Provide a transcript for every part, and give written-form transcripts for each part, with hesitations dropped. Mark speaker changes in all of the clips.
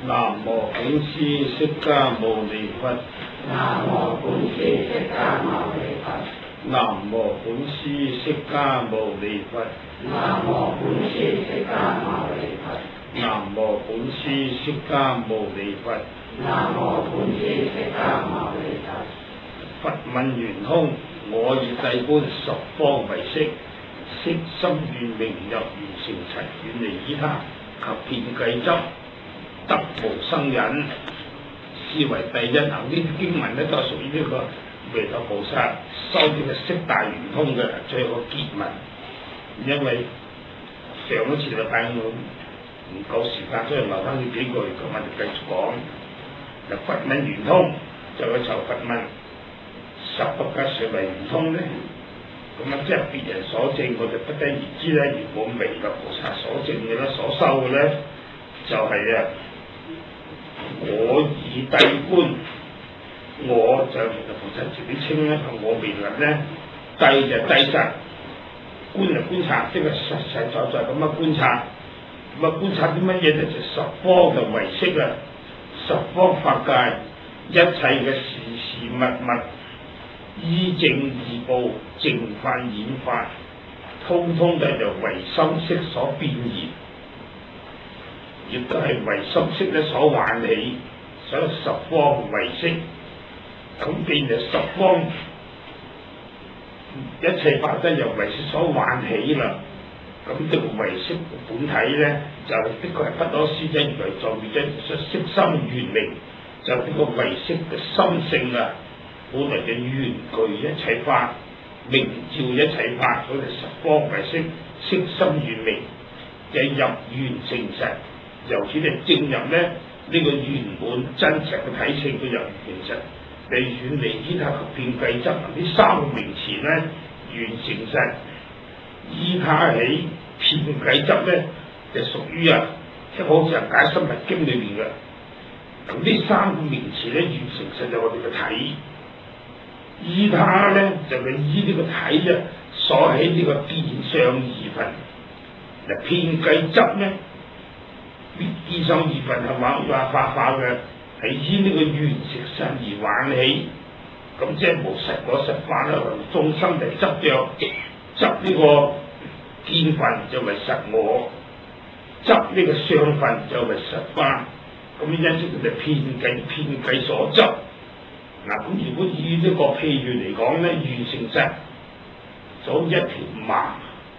Speaker 1: 南無本師釋迦牟尼佛。
Speaker 2: 南無本師釋迦牟尼佛。
Speaker 1: 南無本師釋迦牟尼佛。
Speaker 2: 南無本師釋迦牟尼佛。
Speaker 1: 南無本師釋迦牟尼佛。
Speaker 2: 南無本師釋迦牟尼佛。
Speaker 1: 佛問圓通，我以帝觀十方為色，悉心願明入圓成塵，遠離依他及遍計執，得無生忍。是為第一。呢啲經文咧都係屬於呢個彌陀菩薩修呢個色大圓通嘅最後結文。因為上一次禮拜我唔夠時間，所以留翻呢幾句，咁我哋繼續講。嗱，佛問圓通就係求佛問十不界誰為圓通咧？咁啊，即係別人所證，我哋不得而知咧。如果彌陀菩薩所證嘅咧，所修嘅咧，就係我以帝觀，我就彌陀菩薩自己稱咧，我未能咧，帝就帝實，觀就觀察，即係實實在在咁樣觀察。咁啊，觀察啲乜嘢咧？就十方嘅唯識啊，十方法界一切嘅事事物物，依正異報，淨法演化，通通都係由唯心識所變現，亦都係唯心識咧所喚起，所以十方唯識。咁既然十方一切法都由唯識所喚起啦，咁呢個唯識本體咧，就的確係不可思議如來藏語真色心原明，就呢個唯識嘅心性啊，本來嘅緣具一切法，明照一切法，所以十方唯識色心原明，就入緣成實，由此就證入咧呢個圓滿真實嘅體性，佢入緣成實，你遠離依他及遍計執呢三個名詞咧，緣成實，依他起遍計執咧，就屬於即係好似係解深密經裏邊嘅。咁呢三個名詞咧，緣成實就我哋嘅體。依他咧就係依呢個體所起呢個見相二分。嗱，遍計執咧，見相二分係幻化嘅，係依呢個緣成實而喚起。咁即係無實我實法啦，眾生嚟執着，執呢個見分就為實我，執呢個相分就為實法。咁因此佢哋遍計所執。嗱，咁如果以呢個譬喻嚟講咧，緣成實就一條麻，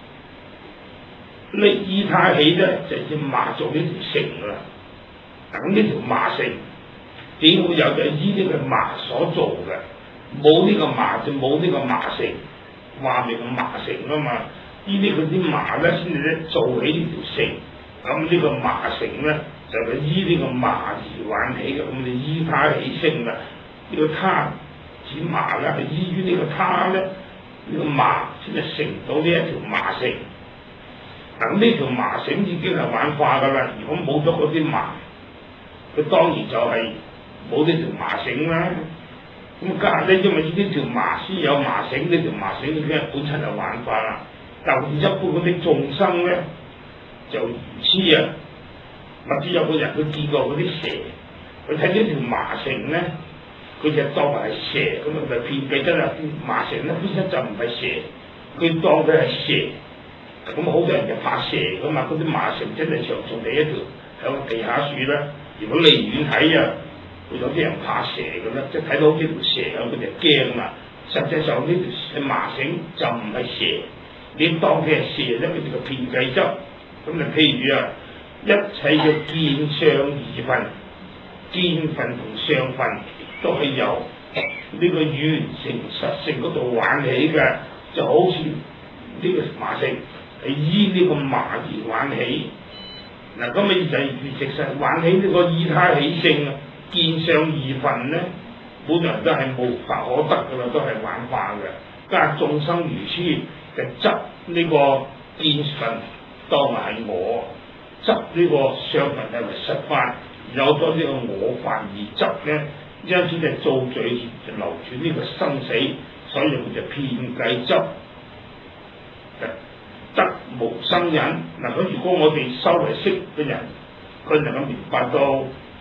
Speaker 1: 呢依他起咧就要麻做呢條繩啦。咁呢條麻繩點會有？就依呢個麻所做嘅，冇呢個麻就冇呢個麻繩，話明個麻繩啊嘛。依啲佢啲麻咧先至咧做起呢條繩，咁呢個麻繩咧就係依呢個麻而挽起嘅，咁你依他起升啦。呢個他指麻咧，係依於呢個他咧，呢個麻先至成到呢一條麻繩。咁呢條麻繩已經係幻化噶啦，如果冇咗嗰啲麻，佢當然就係冇呢條麻繩啦。咁家下咧，因為呢條麻先有麻繩，呢條麻繩已經係本身係幻化啦。但係一般嗰啲眾生咧，就唔知啊，或者有個人佢見過嗰啲蛇，佢睇呢條麻繩咧。佢就當係蛇咁啊！咪遍計執啦，麻繩咧本身就唔係蛇，佢當佢係蛇。咁好多人就怕蛇噶嘛，嗰啲麻繩真係長長地一條喺個地下樹啦。如果離遠睇會有啲人怕蛇咁啦，即係睇到呢條蛇咁，佢就驚嘛。實際上呢條麻繩就唔係蛇，你當佢係蛇咧，佢就遍計執。咁就譬如一切嘅見相二分，見分同相分。都係由呢個緣成實性嗰度挽起嘅，就好似呢個麻繩係依呢個麻而挽起。嗱，咁咪就係緣成實挽起呢個依他起性啊，見相二分咧，本來都係無法可得噶啦，都係幻化嘅。加眾生如痴就執呢個見分當係我，執呢個相分係為實法，有咗呢個我法而執咧。因此就造罪就流轉呢個生死，所以佢就遍計執，得無生忍。嗱，咁如果我哋修為識嘅人，佢能夠明白到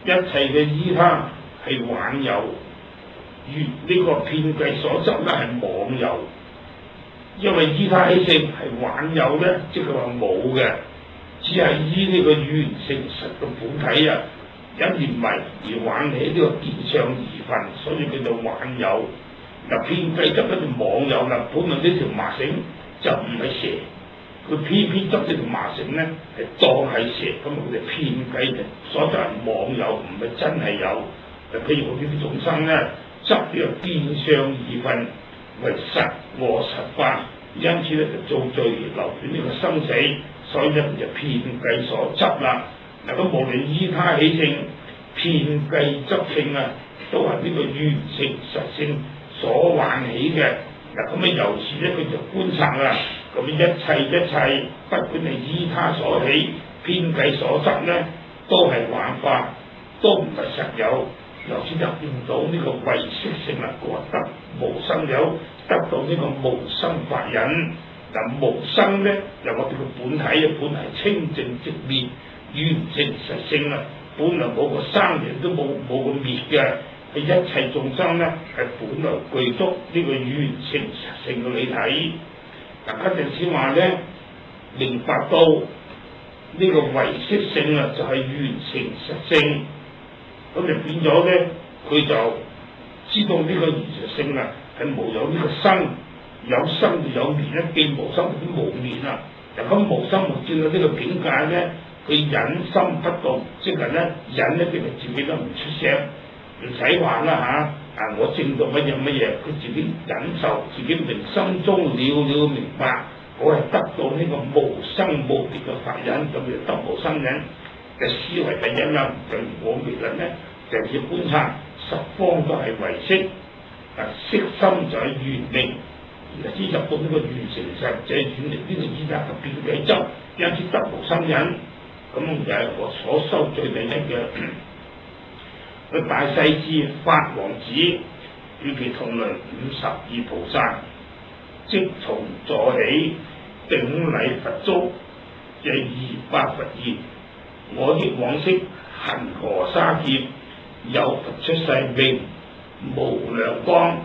Speaker 1: 一切嘅依他係玩有，緣呢個遍計所執咧係妄有。因為依他起性係玩有咧，即係話冇嘅，只係依呢個緣成實嘅本體啊，因緣迷而玩起呢個見相二分，所以叫做玩有。嗱，遍計執嗰條妄有啦，本來呢條麻繩就唔係蛇，佢偏偏執呢條麻繩咧係當係蛇，咁佢哋遍計嘅所就係妄有，唔係真係有。譬如我哋啲眾生咧執呢個見相二分為實我實法，因此咧就造罪而流轉呢個生死，所以咧就遍計所執啦。嗱，咁無論依他起性、遍計執性啊，都係呢個緣成實性所幻起嘅。嗱，咁由此咧佢就觀察啦，咁一切不管係依他所起、遍計所執咧，都係幻化，都唔係實有。由此就見到呢個唯識性啦，覺得無生有，得到呢個無生法忍。嗱，無生咧，由我哋個本體啊，本嚟清淨直滅，緣成實性啊，本嚟冇個生亦都冇個滅嘅，係一切眾生咧係本來具足呢個緣成實性嘅理體。嗱，嗰陣時話咧，明白到呢個唯識性啊，就係緣成實性。咁就變咗咧，佢就知道呢個緣實性啊，係無有呢個生，有生就有滅咧，既無生就無滅啦。嗱，咁無生無見到呢個境界咧，佢忍心不動，即係咧忍咧，佢自己都唔出聲，唔使話啦嚇。我證到乜嘢，佢自己忍受，自己明心中了明白，我係得到呢個無生無滅嘅法忍，咁就得無生忍嘅思維第一啦。就我滅論咧，就要觀察十方都係唯識，識心就係緣明，而知入到呢個緣成實，就係遠離呢個依他嘅遍計執，因此得無生忍。咁就係我所修最第一嘅。佢大勢至法王子與其同類52菩薩，即從座起頂禮佛足，即200佛言：我憶往昔恒河沙劫，有佛出世名無量光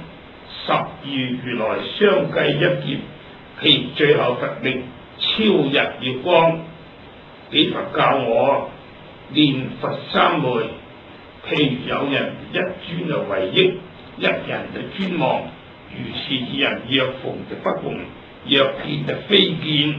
Speaker 1: ，12如來相繼一劫，其最後佛名超日月光。彼佛教我念佛三昧，譬如有人一尊就為憶，一人就專望，如是二人若逢就不逢，若見就非見。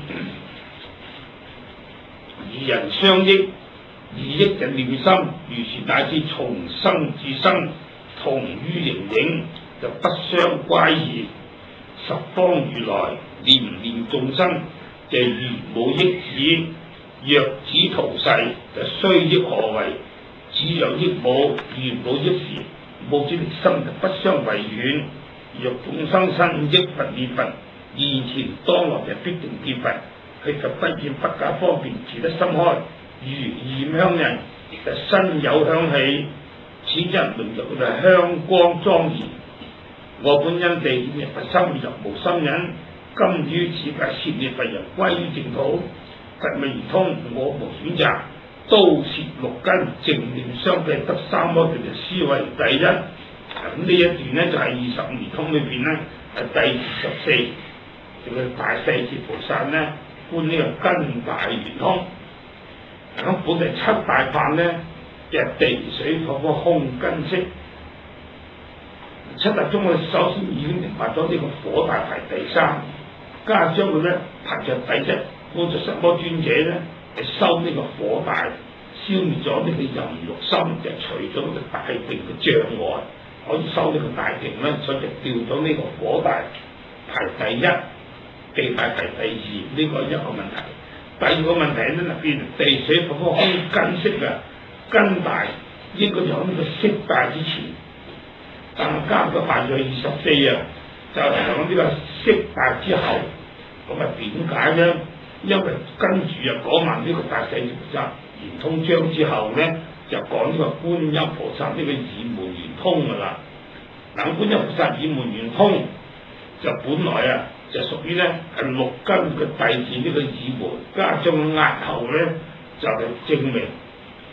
Speaker 1: 二人相憶，二憶就念心，如是乃至從生至生，同於形影，就不相乖異。十方如來念念眾生，就如母憶子，若子逃逝，就須憶何為？子若憶母，如母憶時，母子離心就不相違遠。若眾生身憶佛念佛，現前當來就必定見佛。佢就不厭不假方便，持得心開。如染香人，就身有香氣，此人名就叫做香光莊嚴。我本因地念佛心入無心忍，今於此界攝念佛人歸於淨土。佛未而通，我無選擇，都攝六根，淨念相繼得三摩地嘅思維第一。咁呢一段咧就係25圓通裏邊咧係第24，叫做大勢至菩薩咧觀呢個根大圓通。咁本嚟7大法咧就係地水火風空根識。7大中佢首先已經明白咗呢個火大排第3，加將佢咧排在第1。觀察十魔尊者咧，係修呢個火大，消滅咗呢個淫欲心，就除咗呢個大定嘅障礙，可以修呢個大定咧，所以就調咗呢個火大排第1，地大排第2，呢個係一個問題。第二個問題咧，嗱，變地水火風空根識嘅根大應該有呢個色大之前，但係加咗排在24啊，就係講呢個色大之後。咁啊點解咧？因為跟住又講埋呢個大勢至菩薩圓通章之後咧，就講呢個觀音菩薩呢個耳門圓通噶啦。嗱，觀音菩薩耳門圓通就本來啊就屬於咧係6根嘅第2呢個耳門，加上押後咧就係證明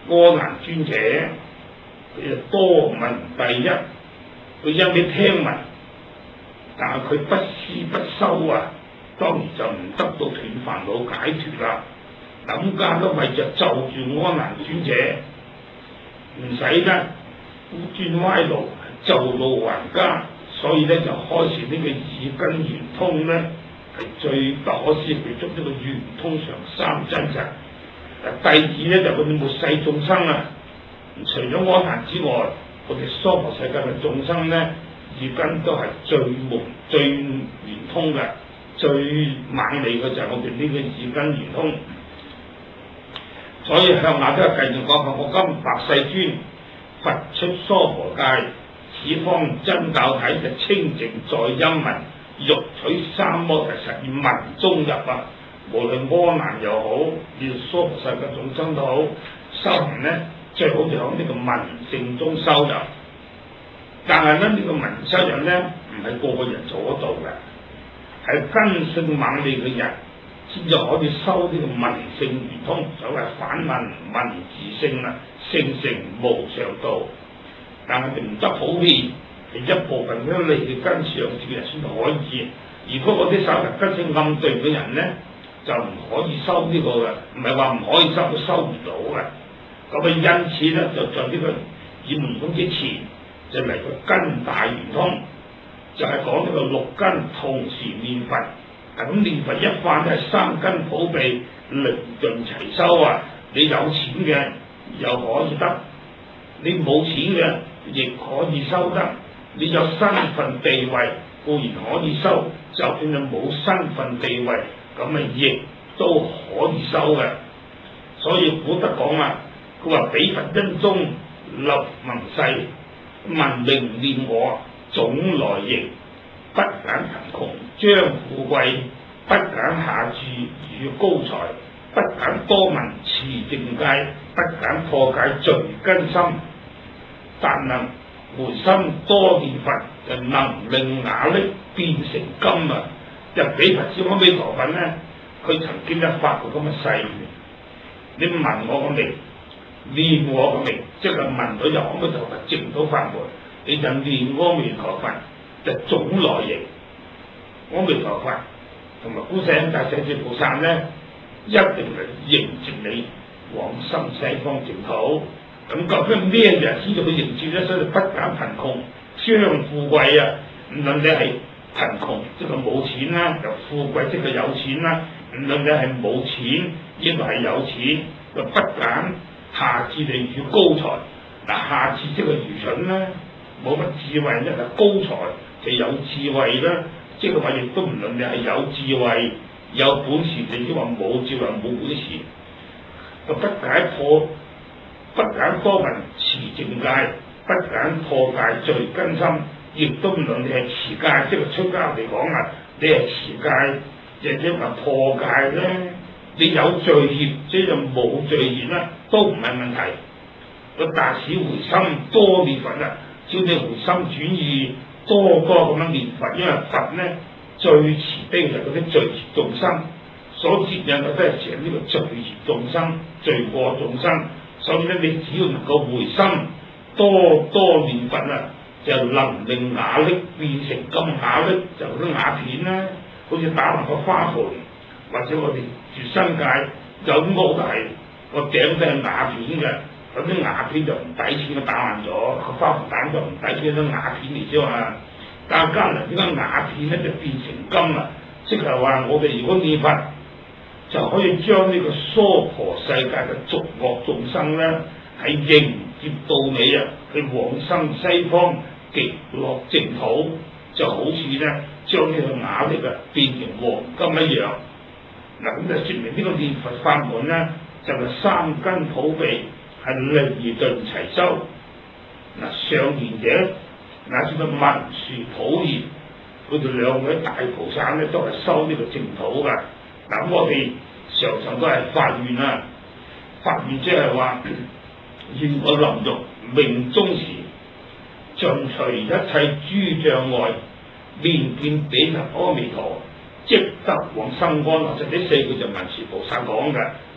Speaker 1: 柯南尊者佢就多聞第一，佢因為聽聞，但係佢不思不修啊，當然就唔得到斷煩惱解脫啦。咁家都為着就住柯南尊者，唔使得孤專歪路，就路還家，所以咧就開始呢個耳根圓通咧，係最不可思議捉呢個圓通上三真實。第二咧就佢哋末世眾生啊，除咗柯南之外，我哋娑婆世界嘅眾生咧，耳根都係最圓通嘅，最猛利嘅就係我哋呢個耳根圓通。所以向下都係繼續講，我今白世尊佛出娑婆界，此方真教體就清淨在音聞，欲取三摩提實現聞中入啊！無論柯南又好，要娑婆世界眾生都好，修行咧最好就喺呢個聞性中修入。但係咧呢個聞修入咧唔係個個人做得到嘅，係根性猛利嘅人先至可以修呢個聞性圓通，所謂反聞聞自性啦，性成無上道。但係唔得普遍，係一部分嗰啲利嘅根上嘅人先可以。如果嗰啲稍為根性暗對嘅人咧，就唔可以修呢個嘅，唔係話唔可以修，都修唔到嘅。咁啊，因此咧，就在呢個耳門通之前，就嚟個根大圓通，就係講呢個六根同時念佛。咁念佛一番係三根普備，靈盡齊修啊！你有錢嘅又可以得，你冇錢嘅亦可以修得。你有身份地位固然可以修，就算你冇身份地位，咁啊亦都可以修嘅。所以古德講啊，佢話彼佛因中立盟誓，聞名念我總來迎，不揀貧窮將富貴，不揀下住與高才，不揀多聞持淨戒，不揀破戒聚根心，但能回心多念佛，就能令瓦礫變成金啊！就彼佛小阿彌陀佛咧，佢曾經一發過咁嘅誓願，你聞我個名，念我個名，即係聞到有阿彌陀佛證到法門，你就念阿彌陀佛，就總來迎。阿彌陀佛同埋觀世音大勢至菩薩咧，一定嚟迎接你往生西方淨土。咁究竟咩人先至去迎接咧？所以不揀貧窮將富貴啊！唔論你係貧窮，即係冇錢啦；又富貴，即係有錢啦。唔論你係冇錢，亦或係有錢，就不揀下至你與高才。嗱，下至即係愚蠢啦，冇乜智慧咧；係高才就有智慧啦。即係話亦都唔論你係有智慧、有本事，你亦話冇智慧、冇本事，就不揀多聞持淨戒，不揀破戒聚根心，亦都唔論你係持戒，即係出家嚟講啊，你係持戒，亦話破戒咧，你有罪業，即係冇罪業咧，都唔係問題。個大使回心多念佛啊，只要你回心轉意，多咁樣念佛，因為佛咧最慈悲就係嗰啲罪孽眾生，所接引嘅都係成呢個罪孽眾生、罪過眾生。所以咧，你只要能夠回心多念佛啊，就能令瓦礫變成金。瓦礫就嗰啲瓦片啦，好似打爛個花盆，或者我哋住新界有啲屋都係個頂都係瓦片嘅，嗰啲瓦片就唔抵錢嘅，打爛咗個花盆彈就唔抵錢，啲瓦片嚟啫嘛。但係加能點解瓦片咧就變成金啊？即係話我哋如果念佛，就可以將呢個娑婆世界嘅俗惡眾生咧，係迎接到你啊，去往生西方極樂淨土，就好似咧將呢個瓦礫啊變成黃金一樣。嗱，咁就説明呢個念佛法門咧，就係三根普備，係離盡齊修。嗱，上賢者乃至到文殊普賢，佢哋兩位大菩薩咧，都係修呢個淨土㗎。嗱，我哋常常都係發願啊，發願即係話願我臨欲命終時，盡除一切諸障礙，面見彼佛阿彌陀，即得往生安樂。就呢四句就文殊菩薩講嘅。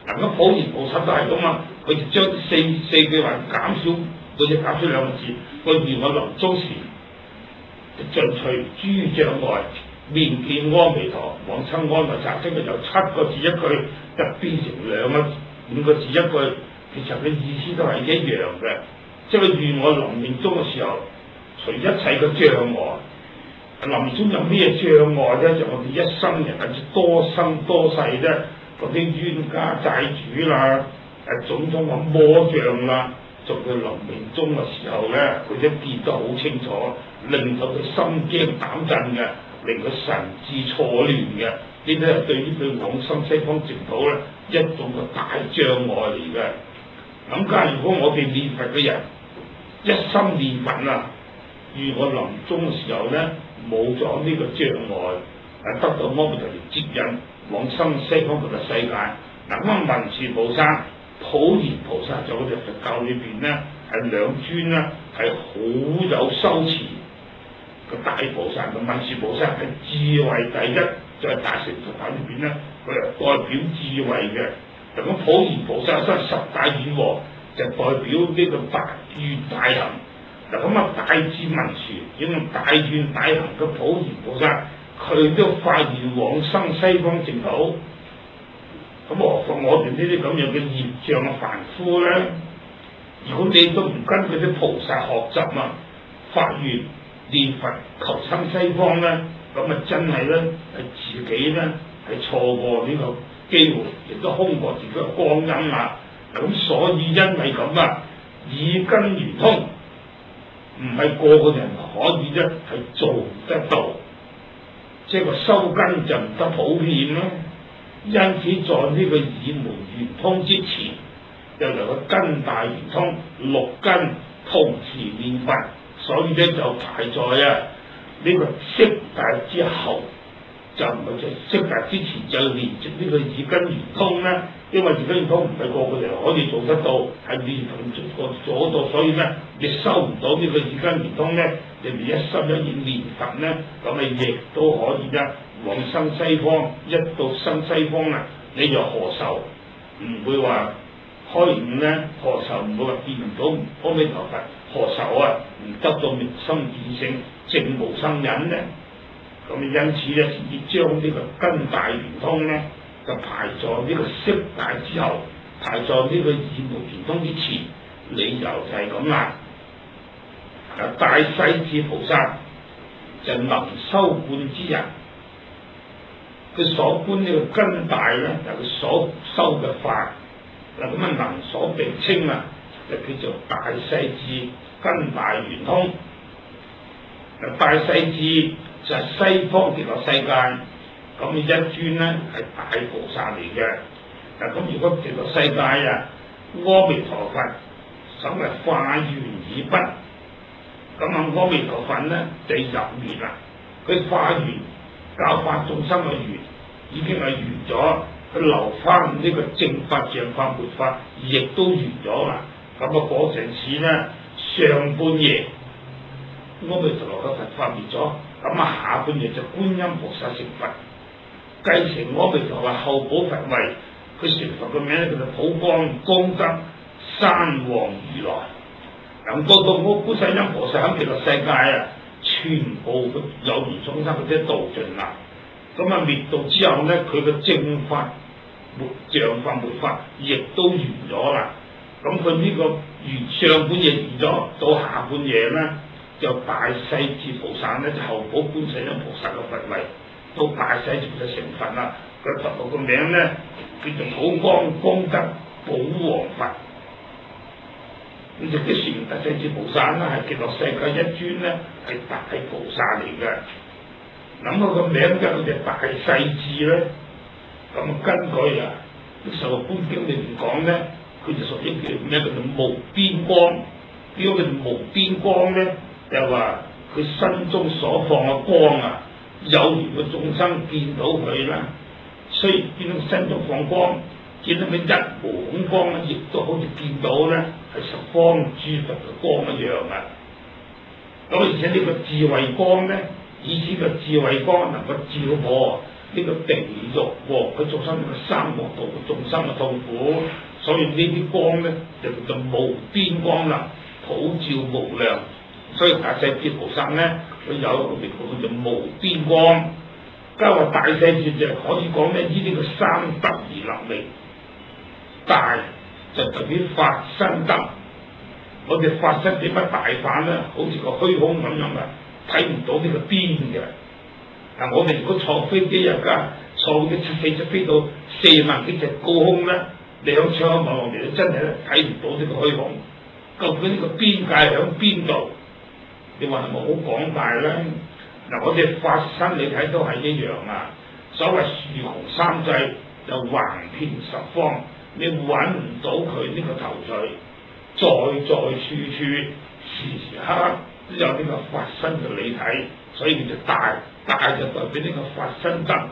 Speaker 1: 嗱咁普賢菩薩都係咁啊，佢就將四句話減少，每隻減少兩個字。佢如我臨終時，盡除諸障礙，面見阿彌陀，往生安樂剎。即係由7個字一句，就變成5個字一句。其實佢意思都係一樣嘅，即係如我臨命終嘅時候，除一切嘅障礙。臨終有咩障礙咧？就我哋一生人或者多生多世咧，嗰啲冤家債主啦，種種嘅魔障啦，做佢臨命終嘅時候咧，佢都見得好清楚，令到佢心驚膽震嘅，令佢神志錯亂嘅，呢啲係對於佢往生西方淨土咧一種嘅大障礙嚟嘅。咁假如果我哋念佛嘅人一心念佛啊，如我臨終嘅時候咧，冇咗呢個障礙，得到阿彌陀佛接引往生西方極樂世界。嗱咁啊，文殊菩薩、普賢菩薩就我哋佛教裏邊咧係兩尊啦，係好有修持嘅大菩薩。咁文殊菩薩係智慧第一，就係大乘佛法裏邊咧，佢係代表智慧嘅。咁普賢菩薩真係十大願王，就代表呢個大願大行。嗱咁啊，大智文殊，因為大願大行嘅普賢菩薩，佢都發願往生西方淨土。咁何況我哋呢啲咁樣嘅業障嘅凡夫咧？如果你都唔跟佢啲菩薩學習啊，發願念佛求生西方咧，咁啊真係咧係自己咧係錯過呢個機會，亦都空過自己嘅光陰啦。咁所以因為咁啊，耳根圓通，唔係個個人可以咧係做得到，即係個修根就唔得普遍啦。因此在呢個耳門圓通之前，又由個根大圓通，六根同時念佛，所以咧就排在呢個色大之後，就唔係在色大之前就連接呢個耳根圓通咧。因為耳根圓通唔係個個人可以做得到，係念佛做到，所以咧你收唔到呢個耳根圓通咧，你哋一心一意念佛咧，咁你亦都可以咧往生西方。一到生西方啊，你就何愁？唔會話開悟咧，何愁唔會話見唔到阿彌陀佛？何愁啊？唔得到明心見性，證無生忍咧？咁因此咧，先至將呢個根大圓通咧，就排在呢個色大之後，排在呢個耳門圓通之前。理由就係咁啦。大勢至菩薩就能修觀之人，佢所觀呢個根大咧，就係佢所修嘅法。嗱咁啊，能所並稱啊，就叫做大勢至根大圓通。大勢至就係西方極樂世界，咁一尊咧係大菩薩嚟嘅。嗱咁如果極樂世界啊，阿彌陀佛所謂化緣已畢，咁啊阿彌陀佛咧就入滅啦。佢化緣教化眾生嘅緣已經係完咗，佢留翻呢個正法、像法、末法，亦都完咗啦。咁啊嗰陣時咧，上半夜阿彌陀佛嘅佛法滅咗，咁啊下半夜就觀音菩薩成佛，繼承阿彌陀佛後補佛位。佢成佛嘅名咧叫做普光功德山王如來。咁到我觀世音菩薩喺極樂世界啊，全部嘅有緣眾生佢都度盡啦。咁啊滅度之後咧，佢嘅正法、像法、末法亦都完咗啦。咁佢呢個上半夜完咗，到下半夜咧，就大勢至菩薩咧就後補觀世音菩薩嘅佛位，到大勢至就成佛啦。佢佛號個名咧叫做普光功德寶王佛。咁就即說明大勢至菩薩啦，係極樂世界一尊咧係大菩薩嚟嘅。諗佢個名就佢哋大勢至咧，咁根據啊《受觀經》裏邊講咧，佢就屬於叫咩叫做無邊光。點解叫做無邊光咧？就話佢身中所放嘅光啊，有緣嘅眾生見到佢啦，雖然見到佢身中放光，見到佢一無孔光咧，亦都好似見到咧係十方諸佛嘅光一樣啊！咁而且呢個智慧光咧，以此個智慧光能夠照破呢個地獄喎，佢做生呢個三惡道嘅眾生嘅痛苦，所以呢啲光咧就叫做無邊光啦，普照無量。所以大勢至菩薩咧，佢有一個名號叫做無邊光。加話大勢至就可以講咧，依呢個三德而立名。大就代表法身德，我哋法身點乜大法咧？好似個虛空咁樣啊，睇唔到呢個邊嘅。嗱，我哋如果坐飛機啊，家坐啲七四七飛到4萬幾尺高空咧，你響窗口望落嚟，真係咧睇唔到呢個虛空。究竟呢個邊界響邊度？你話係咪好廣大咧？嗱，我哋法身你睇都係一樣啊。所謂豎窮三際，就橫遍十方，你揾唔到佢呢個頭緒，在處處時時刻刻都有呢個法身嘅理體，所以叫做大。大就代表呢個法身德，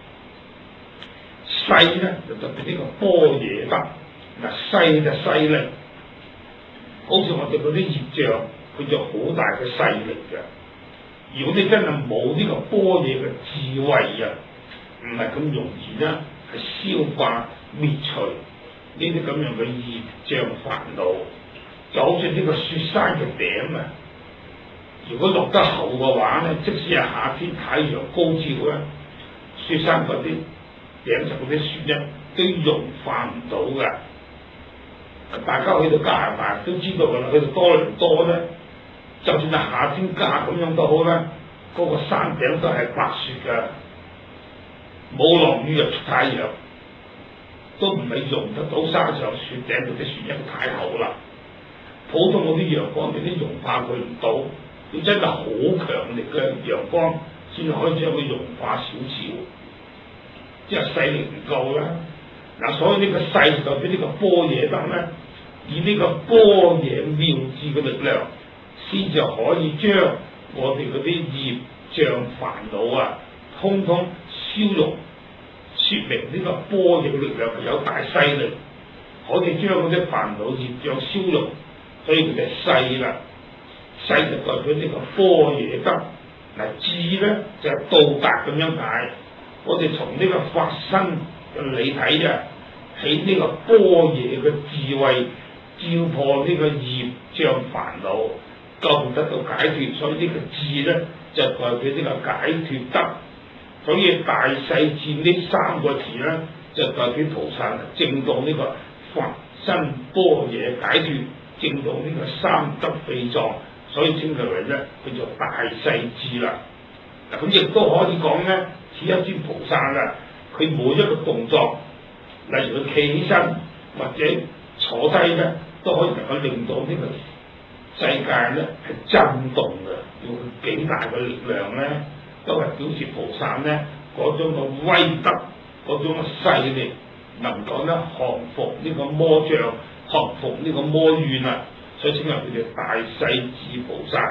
Speaker 1: 細咧就代表呢個般若德。嗱，細就勢力，好似我哋嗰啲業障，佢就好大嘅勢力嘅。如果你真係冇呢個般若嘅智慧啊，唔係咁容易咧，係消化滅除呢啲咁樣嘅業障煩惱。就好似呢個雪山嘅頂啊，如果落得厚嘅話咧，即使係夏天太陽高照咧，雪山嗰啲頂上嗰啲雪咧都融化唔到㗎。大家去到加拿大都知道㗎啦，去到多倫多咧，就算係夏天加咁樣都好啦，嗰個山頂都係白雪㗎，冇落雨又出太陽，都唔係融得到山上雪頂嗰啲雪，因為太厚啦。普通嗰啲陽光，你都融化佢唔到，要真係好強力嘅陽光先可以將佢融化少少，即係勢力唔夠啦。嗱，所以呢個勢就俾呢個般若德咧，以呢個般若妙智嘅力量，先至可以將我哋嗰啲業障煩惱啊，通通消融，説明呢個般若嘅力量係有大勢力，可以將嗰啲煩惱業障消融。所以佢就勢啦，勢就代表呢個般若德。嗱，智咧就係到達咁樣解。我哋從呢個法身嘅理體啊，起呢個般若嘅智慧，照破呢個業障煩惱，夠得到解脫。所以呢個智咧就代表呢個解脫德。所以大勢至呢3個字咧，就代表菩薩證到呢個法身般若解脫。證到呢個三德秘藏，所以稱佢為咧叫做大勢至啦。嗱，咁亦都可以講咧，似一尊菩薩啦，佢每一個動作，例如佢企起身或者坐低咧，都可以能夠令到呢個世界咧係震動嘅。要佢幾大嘅力量咧，都係表示菩薩咧嗰種嘅威德，嗰種嘅勢力，能夠咧降服呢個魔障。克服呢個魔怨啊，所以稱為佢哋大勢至菩薩。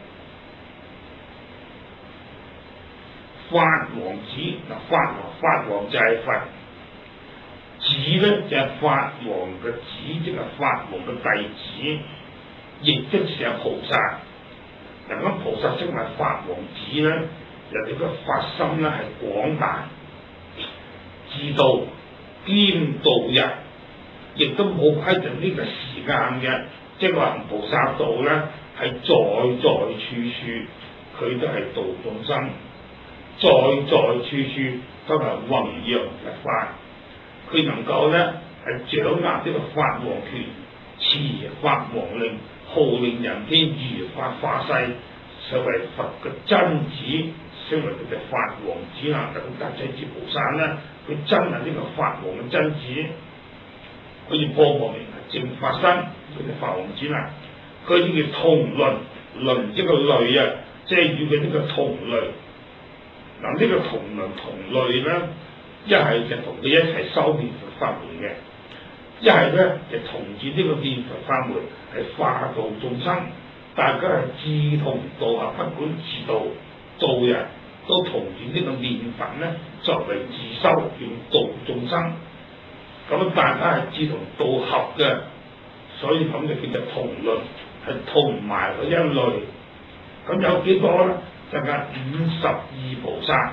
Speaker 1: 法王子嗱，法王就係佛，子咧就係法王嘅子，即係法王嘅弟子，亦即是係菩薩。嗱，咁菩薩稱為法王子咧，人哋個法心咧係廣大，自度兼度人。亦都冇規定呢個時間嘅，即係話菩薩道咧係在處處佢都係度眾生，在處處都係弘揚佛法。佢能夠咧係掌握呢個法王權，持法王令，號令人天如法化世，成為佛嘅真子，稱為佢嘅法王子啦。咁大勢至菩薩咧，佢真係呢個法王嘅真子。好似波羅蜜正法身，佢哋法王子啦，佢呢叫同倫，倫即個類啊，即係與佢呢個同類。嗱，呢個同倫同類咧，一係就同佢一齊修念佛法門嘅，一係咧就同住呢個念佛法門係化度眾生，大家係志同道合，不管自度道人，都同住呢個念佛咧作為自修，用度眾生。咁大家係志同道合嘅，所以咁就叫做同倫，係同埋嗰一類。咁有幾多咧？就係52菩薩，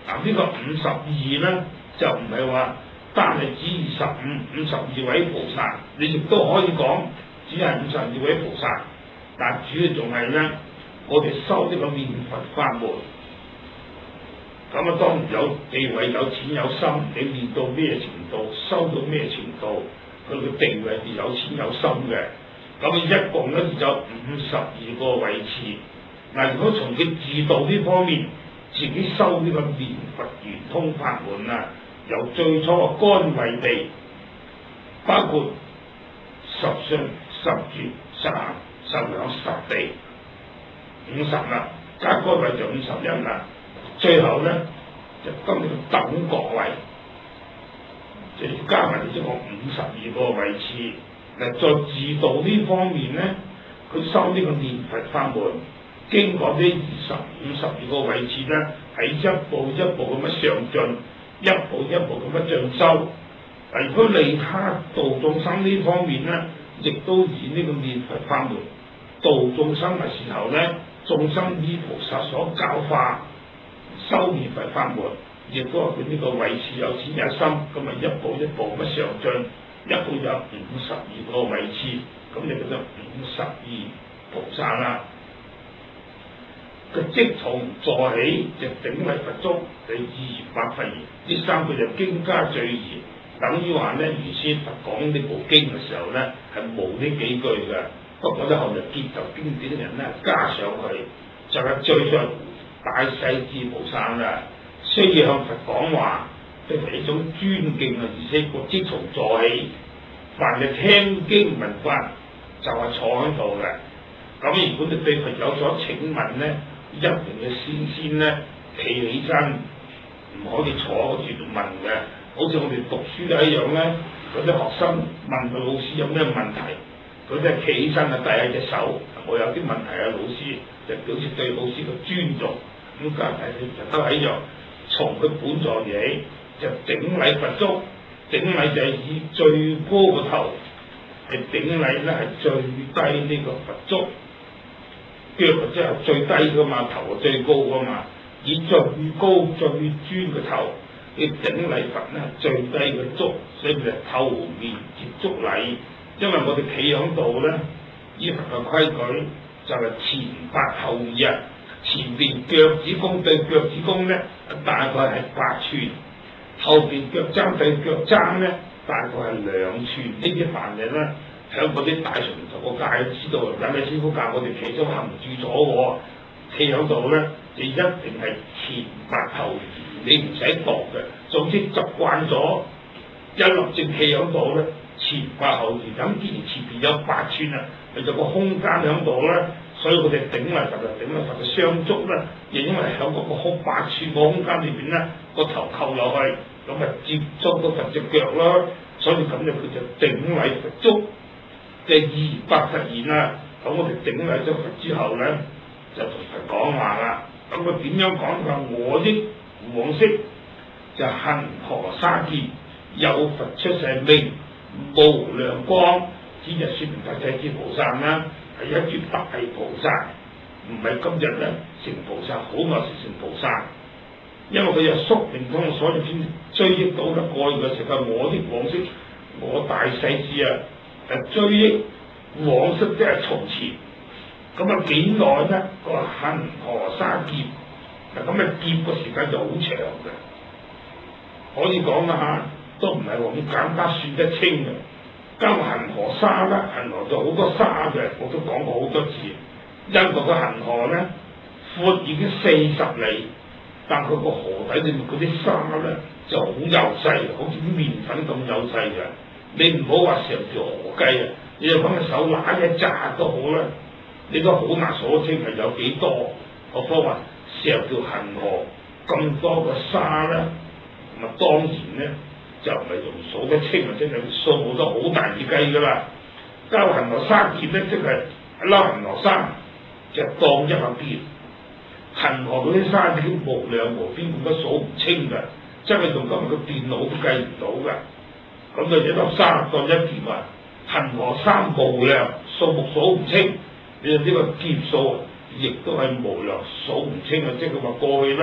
Speaker 1: 嗱，呢個52咧就唔係話單係指52位菩薩，你亦都可以講只係52位菩薩，但主要仲係咧，我哋修呢個念佛法門。咁啊，當然有地位、有錢、有心，你練到咩程度，修到咩程度，佢嘅地位係有錢有心嘅。咁啊，一共咧就有52個位次。嗱，如果從佢自度呢方面，自己修呢個念佛圓通法門啊，由最初嘅乾慧地，包括十信、十住、十行、十兩、十地，50啦，加乾慧就51啦。最後咧就今年嘅等覺位，就要加埋你一共52個位次。嗱，在自度呢方面咧，佢修呢個念佛法門，經過呢52個位次咧，係一步一步咁樣上進，一步一步咁樣進修。如果利他度眾生呢方面咧，亦都以呢個念佛法門度眾生嘅時候咧，眾生依菩薩所教化。修念佛法門，亦都係佢呢個位次有錢有心，咁啊一步一步咁上進，一共有52個位次，咁你叫做52菩薩啦。佢即從座起就頂禮佛足，就意言百佛言，呢3句就經家最言，等於話咧原先佛講呢部經嘅時候咧係冇呢幾句嘅，不過咧後來結集經典嘅人咧加上去，就係最上大勢至菩薩啦，需要向佛講話，對佛一種尊敬啊，而且個即從座起，凡係聽經聞法就係坐喺度嘅。咁如果你對佛有所請問咧，一定要先咧企起身，唔可以坐住問嘅。好似我哋讀書都一樣咧，嗰啲學生問個老師有咩問題，佢都係企起身啊，遞下隻手，我有啲問題啊，老師就表示對老師嘅尊重。咁家下就都喺度，從佢本座起就頂禮佛足，頂禮就係以最高個頭係頂禮咧，係最低呢個佛足，腳即係最低噶嘛，頭係最高噶嘛，以最高最尊個頭去頂禮佛咧，最低嘅足，所以就頭面接足禮。因為我哋企喺度咧，依佛嘅規矩就係前8後2啊。前邊腳趾公對腳趾公咧，大概係8寸；後邊腳踭對腳踭咧，大概係2寸。呢啲凡人咧，喺嗰啲大乘佛教界知道，有咩師傅教我哋企都行住咗喎，企喺度咧，就一定係前8後2，你唔使度嘅。總之習慣咗一立正企喺度咧，前8後2，咁既然前邊有8寸啊，佢就個空間喺度咧。所以佢哋頂禮佛就頂禮佛嘅雙足咧，亦因為喺嗰個8寸個空間裏邊咧，個頭扣落去，咁啊接觸到佛隻腳咯。所以咁就佢就頂禮佛足，即係意言百佛言啦。咁我哋頂禮咗佛之後咧，就同佛講話啦。咁佢點樣講？佢話我憶往昔就恆河沙劫，有佛出世名無量光，只係說明大勢至菩薩啦。係一尊大菩薩，唔係今日咧成菩薩，好耐時成菩薩，因為佢有宿命通，所以先追憶到得過去嘅時候，我憶往昔，我大勢至啊，追憶往昔即係從前，咁啊幾耐咧？個恆河沙劫，咁啊劫個時間就好長嘅，可以講啦嚇，都唔係話咁簡單算得清嘅。加個恆河沙啦，恆河就好多沙嘅，我都講過好多次。因為個恆河咧闊已經40里，但佢個河底裏面嗰啲沙咧就好幼細，好似啲麵粉咁幼細嘅。你唔好話成條河雞啊，你就咁嘅手揦一紮都好啦，你都好難數得清係有幾多。何況話成條恆河咁多個沙咧，咁啊當然咧。就唔係用數得清啊！真係數目都好難以計噶啦。交恆河沙劫咧，即係一粒恆河沙就當一個劫。恆河嗰啲沙已經無量無邊，咁都數唔清㗎，真係用今日嘅電腦都計唔到㗎。咁就一粒沙當一劫啊！恆河沙無量，數目數唔清。你呢個劫數亦都係無量，數唔清啊！即係話過去咧，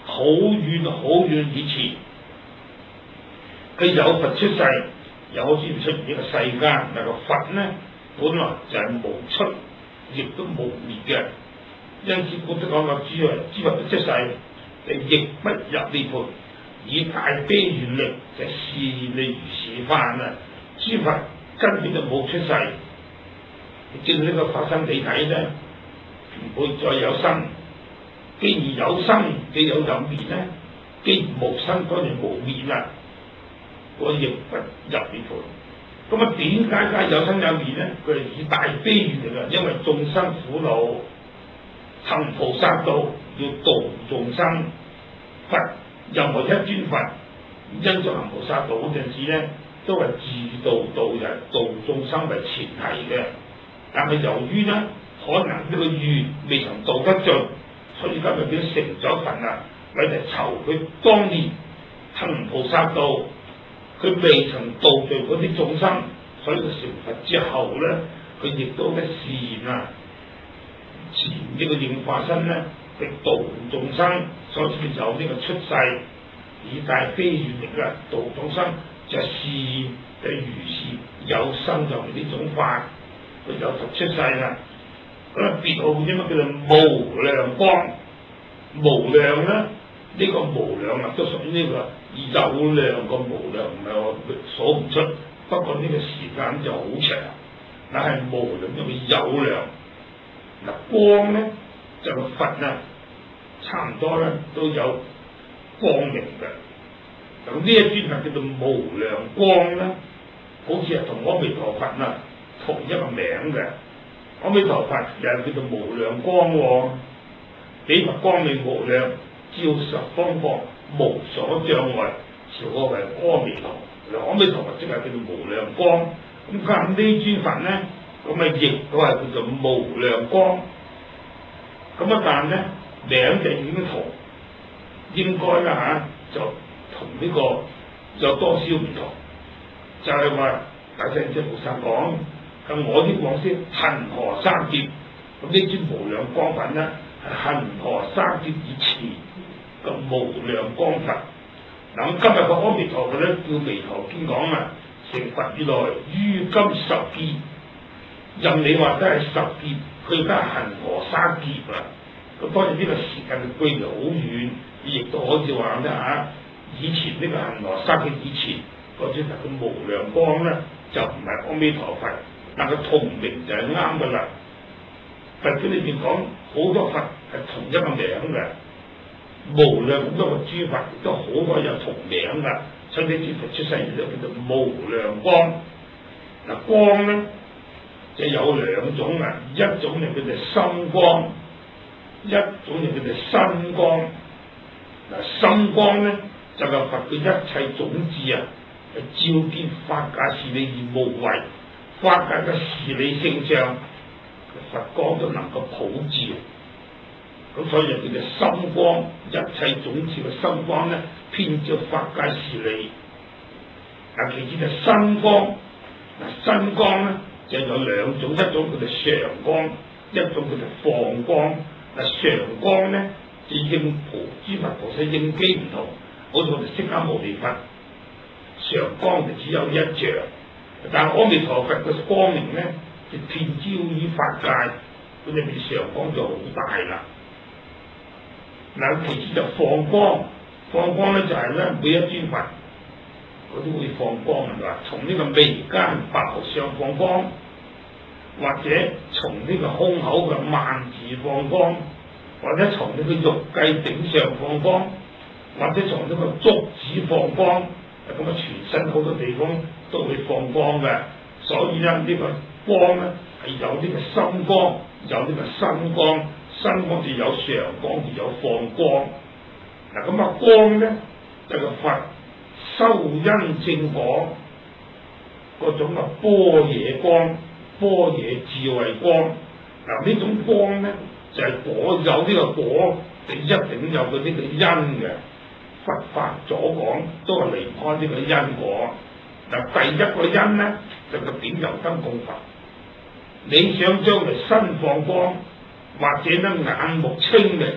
Speaker 1: 好遠好遠以前，佢有佛出世，有先出現呢個世間。但個佛呢，本來就係無出，亦都無滅嘅。因此古德講個諸佛不出世，亦不入涅槃，以大悲願力就示現你如是翻啊！諸佛根本就冇出世，見到呢個法身你睇咧，唔會再有生。既然有生，既有滅咧，既然無生，當然無滅啦。我亦不入涅槃。咁啊，點解有生有滅咧？佢係以大悲願力嘅，因為眾生苦惱，行菩薩道要度眾生。佛任何一尊佛因咗行菩薩道嗰陣時咧，都係自度度人、度眾生為前提嘅。但係由於咧，可能呢個願未曾度得盡，所以今日佢成咗佛啦。為就求佢當年行菩薩道，佢未曾度盡嗰啲眾生，所以佢成佛之後咧，佢亦都咧示現啊，前呢個應化身咧，去度眾生，所以有呢個出世，以大悲願力啊度眾生，就示現嘅如是有生就係呢種法，佢有佛出世啦。咁啊別號點乜叫做無量光？無量咧，呢個無量啊都屬於呢個有量個無量，唔係我數唔出。不過呢個時間就好長，但係無量因為有量。嗱光咧就個佛啊，差唔多咧都有光明嘅。咁呢一尊佛叫做無量光啦，好似係同阿彌陀佛啊同一個名嘅。阿彌陀佛又係叫做無量光喎，彼佛光明無量，照十方國，無所障礙，召我為阿彌陀。阿彌陀佛即係叫做無量光。咁加呢尊佛咧，咁啊亦都係叫做無量光。咁啊但咧名就已經同，應該啦就同呢個有多少唔同？就係話大聖即係菩薩講，咁我啲往昔恒河沙劫，咁呢尊無量光佛咧係恒河沙劫以前嘅無量光佛。嗱咁今日個阿彌陀佛咧叫彌陀經講啊，成佛以來於今十劫，任你話都係十劫，佢而家恒河沙劫啊！咁當然呢個時間嘅距離好遠，亦都可以話咧嚇，以前呢個恒河沙劫以前嗰尊佛嘅無量光咧，就唔係阿彌陀佛，但佢同名就係啱噶啦。佛經裏邊講好多佛係同一個名嘅。無量咁多個諸佛都好多有同名噶，所以呢諸佛出世就叫做無量光。嗱光咧就有兩種啊，一種就叫做心光，一種就叫做身光。嗱心光咧就係佛嘅一切種子啊，照見法界事理而無為，法界嘅事理性相，佛光都能夠普照。咁所以就叫做心光，一切種子嘅心光咧，遍照法界事理。嗱，其次就身光。嗱，身光咧就有兩種，一種叫做常光，一種叫做放光。嗱，常光咧就應諸佛菩薩應機唔同，好似我哋釋迦牟尼佛，常光就只有一像，但係阿彌陀佛嘅光明咧就遍照於法界，咁裏面常光就好大啦。嗱，其次就放光，放光咧就係咧每一尊佛，佢都會放光係嘛？從呢個眉間白毫上放光，或者從呢個胸口嘅萬字放光，或者從呢個玉髻頂上放光，或者從呢個足趾放光，咁啊全身好多地方都會放光嘅。所以咧呢個光咧係有呢個心光，有呢個身光。身光就有常光，就有放光。嗱咁啊光咧就係個佛修因正果嗰種嘅般若光、般若智慧光。嗱呢種光咧就係果，有呢個果就一定有佢呢個因嘅。佛法所講都係離唔開呢個因果。嗱第一個因咧就係點油燈供佛。你想將佢身放光，或者咧眼目清明，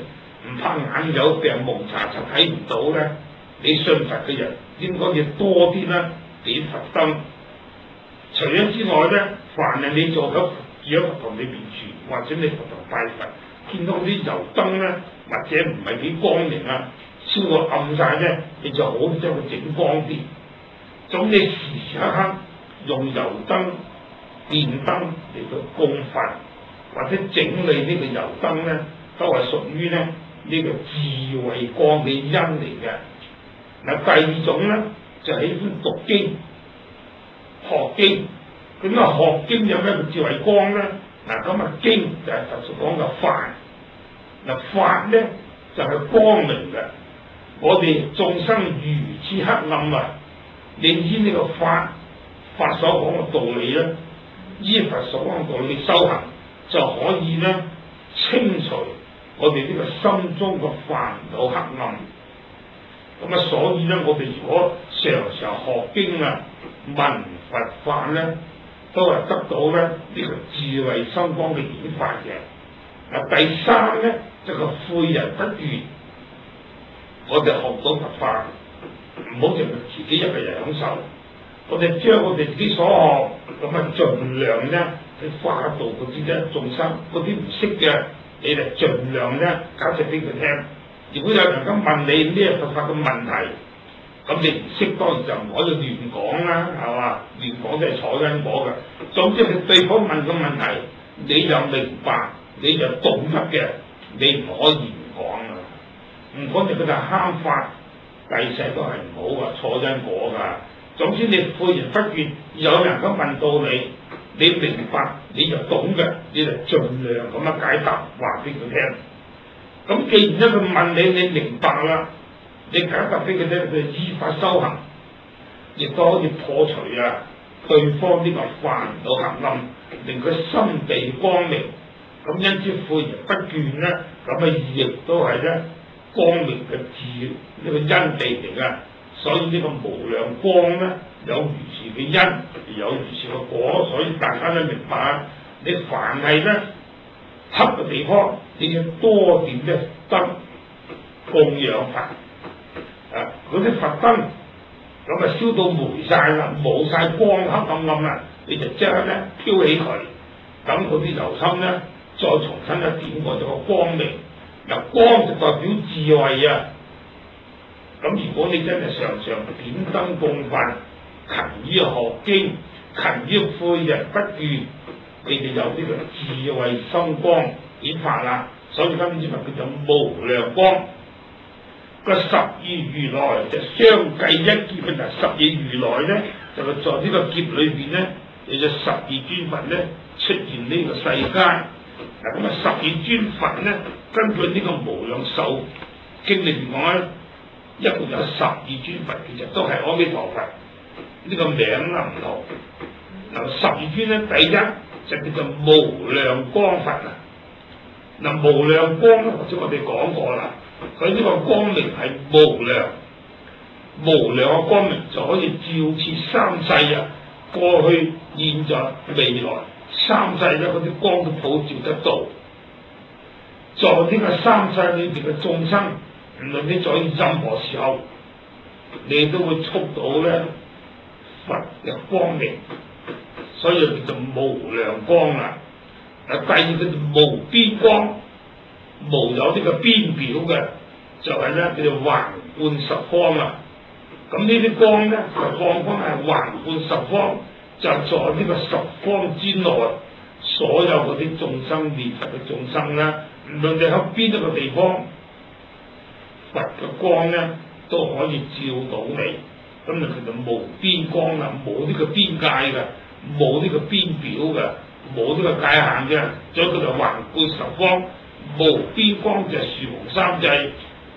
Speaker 1: 唔怕眼有病蒙查查睇唔到咧，你信佛嘅人應該要多啲啦點佛燈。除咗之外咧，凡係你做咗住喺佛堂裏邊住，或者你佛堂拜佛，見到啲油燈咧，或者唔係幾光明啊，燒到暗晒咧，你就好將佢整光啲。咁你時時刻刻用油燈、電燈嚟到供佛，或者整理呢個油燈咧，都係屬於咧呢個智慧光嘅因嚟嘅。嗱，第二種咧就喜歡讀經、學經。咁啊，學經有咩智慧光咧？嗱，咁啊經就係佛所講嘅法。嗱，法咧就係光明嘅。我哋眾生如此黑暗啊！你依呢個法所講嘅道理咧，依佛所講嘅道理修行，就可以咧清除我哋呢個心中嘅煩惱黑暗。咁啊，所以咧，我哋如果常常學經啊、聞佛法咧，都係得到咧呢個智慧心光嘅顯發嘅。嗱，第三咧就個誨人不倦，我哋學到佛法，唔好淨係自己一個人享受，我哋將我哋自己所學咁啊，盡量咧去化導嗰啲咧眾生，嗰啲唔識嘅，你哋盡量咧解釋俾佢聽。如果有人咁問你咩佛法嘅問題，咁你唔識當然就唔可以亂講啦，係嘛？亂講都係坐因果嘅。總之係對方問個問題，你就明白，你就懂得嘅，你唔可以唔講啊！唔講就佢就慳法，第世都係唔好噶，坐因果噶。總之你誨人不倦，有人咁問到你，你明白你就懂嘅，你就盡量咁樣解答話俾佢聽。咁既然咧佢問你，你明白啦，你解答俾佢聽，佢依法修行，亦都可以破除對方呢個煩惱黑暗，令佢心地光明。咁因此誨人不倦咧，咁啊亦都係咧光明嘅智呢個因地嚟噶。所以呢個無量光咧，有如是嘅因，有如是嘅果。所以大家都明白，你凡係咧黑嘅地方，你要多點嘅燈供養佛。嗰啲佛燈咁啊燒到霉晒啦，冇晒光，黑暗暗啦，你就即刻咧挑起佢，等嗰啲油芯咧再重新咧點過咗個光明。嗱，光就代表智慧啊！咁如果你真係常常點燈供佛，勤於學經，勤於誨人不倦，你哋有呢個智慧心光顯發啦。所以今次咪叫做無量光。個十二如來就相繼一劫啊！十二如來咧就係在呢個劫裏邊咧，有咗12尊佛咧出現呢個世間。嗱，咁啊12尊佛咧，根據呢個無量壽經裏邊講咧，一共有12尊佛，其實都係阿彌陀佛，呢個名啦唔同。嗱12尊咧，第一就叫做無量光佛啊！嗱，無量光咧，頭先我哋講過啦，佢呢個光明係無量，無量嘅光明就可以照徹三世啊，過去、現在、未來三世咧，嗰啲光都普照得到。在呢個三世裏邊嘅眾生，無論你在任何時候，你都會觸到咧佛嘅光明，所以叫做無量光啦。第二叫做無邊光，無有呢個邊表嘅，就係咧叫做橫貫十方啊。咁呢啲光咧，光係橫貫十方，就在呢個十方之內，所有嗰啲眾生念佛嘅眾生咧，無論你喺邊一個地方，佛嘅光咧都可以照到你。咁就叫做無邊光啦，冇呢個邊界嘅，冇呢個邊表嘅。冇呢個界限嘅，所以佢就橫貫十方。無邊光就係樹紅三際，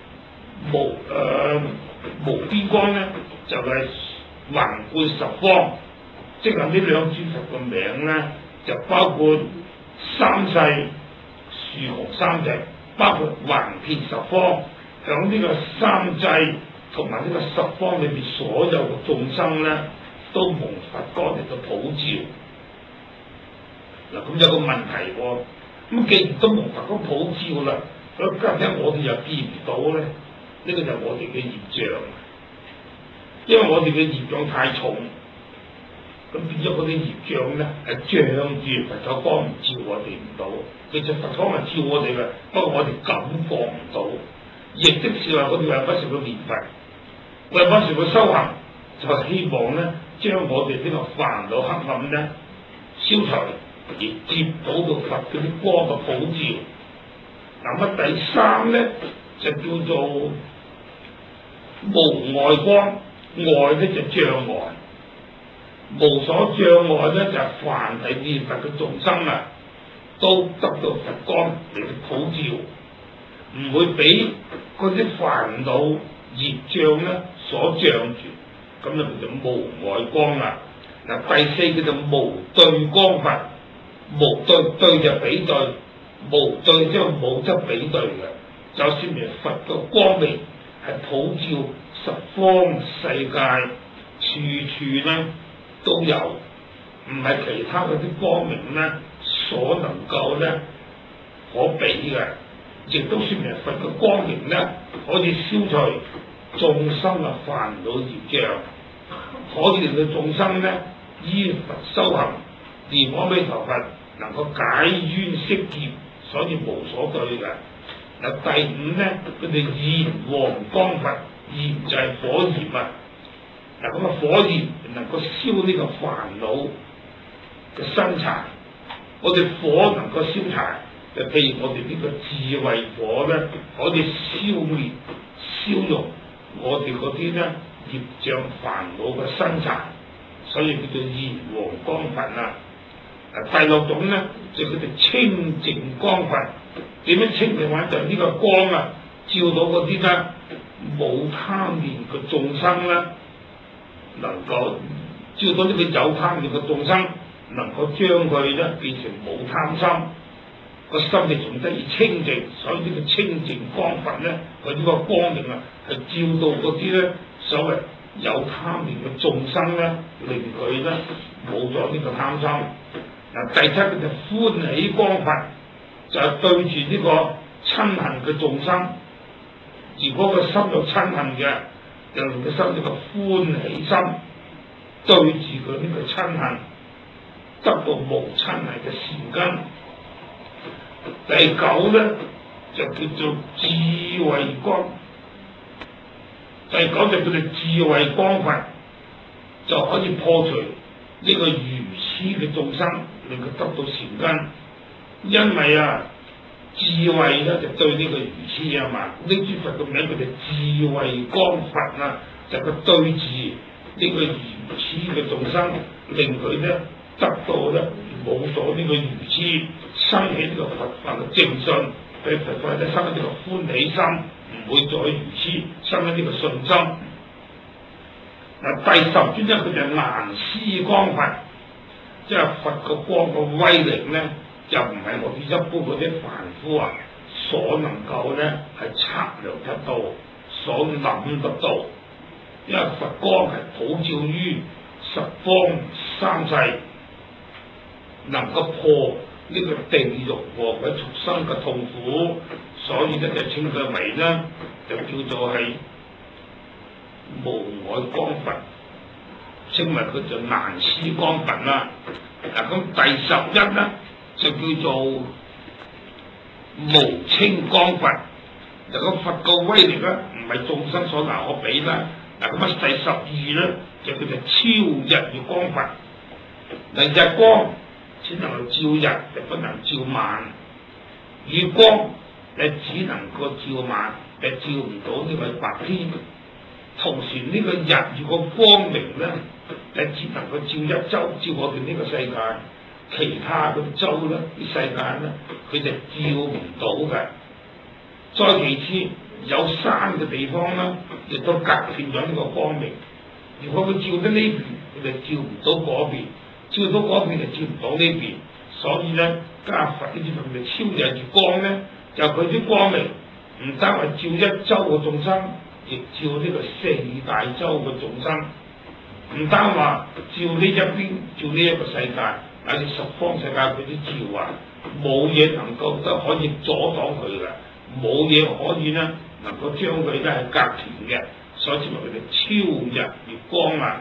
Speaker 1: 無邊光咧就係橫貫十方，即係呢兩尊佛嘅名咧，就包括三世樹紅三際，包括橫遍十方，響呢個三際同埋呢個十方裏邊所有嘅眾生咧，都蒙佛光嚟到普照。嗱，咁有個問題喎，咁既然都蒙佛光普照啦， 所以今日我哋又見唔到咧，呢個就係我哋嘅業障，因為我哋嘅業障太重，咁變咗嗰啲業障咧係障住佛陀光唔照我哋唔到，其實佛陀係照我哋嘅，不過我哋感覺唔到，亦即是話我哋為不時去念佛，為不時去修行，就希望咧將我哋呢個煩惱黑暗咧消除，而接到佛嗰啲光嘅普照。咁第三咧就叫做無礙光，礙咧就障礙，無所障礙咧就係凡係念佛嘅眾生啊，都得到佛光嚟普照，唔會俾嗰啲煩惱業障咧所障住，咁就叫做無礙光啦。嗱，第四叫做無對光佛，無對就比對。無對即係冇得比對嘅，就算係佛嘅光明係普照十方世界，處處咧都有，唔係其他嗰啲光明咧所能夠咧可比嘅，亦都算係佛嘅光明咧可以消除眾生嘅煩惱業障，可以令到眾生咧依佛修行，念阿彌陀佛能夠解冤釋結。所以無所對嘅。嗱，第五咧，佢哋焰黃光佛，焰就係火焰啊。嗱，咁啊火焰能夠燒呢個煩惱嘅薪柴，我哋火能夠燒柴，就譬如我哋呢個智慧火咧，可以消滅、消融我哋嗰啲咧業障煩惱嘅薪柴，所以叫做焰黃光佛啊。第六種咧就叫做清淨光佛，點樣清淨法？就呢個光啊，照到嗰啲咧冇貪念嘅眾生咧，能夠照到呢個有貪念嘅眾生，能夠將佢咧變成冇貪心，個心亦仲得以清淨，所以呢個清淨光佛咧，佢呢個光明啊，係照到嗰啲咧所謂有貪念嘅眾生咧，令佢咧冇咗呢個貪心。嗱，第七個就歡喜光佛，就係對住呢個親恨嘅眾生，如果個心有親恨嘅，就令佢生呢個歡喜心，對住佢呢個親恨，得到無親恨嘅善根。第九咧就叫做智慧光，第九就叫做智慧光佛，就可以破除呢個愚痴嘅眾生，令佢得到善根。因為啊，智慧咧就對呢個愚痴啊嘛，呢尊佛嘅名佢就智慧光佛啊，就佢對治呢個愚痴嘅眾生，令佢咧得到咧冇咗呢個愚痴，生起呢個佛法嘅正信，對佛法咧生起呢個歡喜心，唔會再愚痴，生起呢個信心。嗱，第十尊咧佢就難思光佛，即係佛個光個威力咧，就唔係我哋一般嗰啲凡夫啊所能夠咧係測量得到，所諗得到。因為佛光係普照於十方三世，能夠破呢個地獄和鬼畜生嘅痛苦，所以咧就稱佢為咧就叫做係無礙光佛，稱為佢就難思光佛啦。嗱，咁第11咧就叫做無清光佛。嗱，個佛個威力咧唔係眾生所能可比啦。嗱，咁啊第12咧就叫做超日月光佛。嗱，日光只能夠照日，就不能照晚；月光你只能夠照晚，就照唔到呢個白天。同時呢個日月個光明咧，你只能夠照一洲，照我哋呢個世界，其他嗰啲洲咧、啲世界咧，佢就照唔到嘅。再其次，有山嘅地方咧，亦都隔斷咗呢個光明。如果佢照得呢邊，佢就照唔到嗰邊；照到嗰邊就照唔到呢邊。所以咧，家佛呢啲咁嘅超日月光咧，就佢啲光明唔單係照一洲嘅眾生，亦照呢個四大洲嘅眾生。唔單話照呢一邊，照呢一個世界，乃至十方世界佢都照啊，冇嘢能夠都可以阻擋佢嘅。 冇嘢可以呢能夠將佢呢係隔斷嘅，所以稱為佢哋超日月光啦。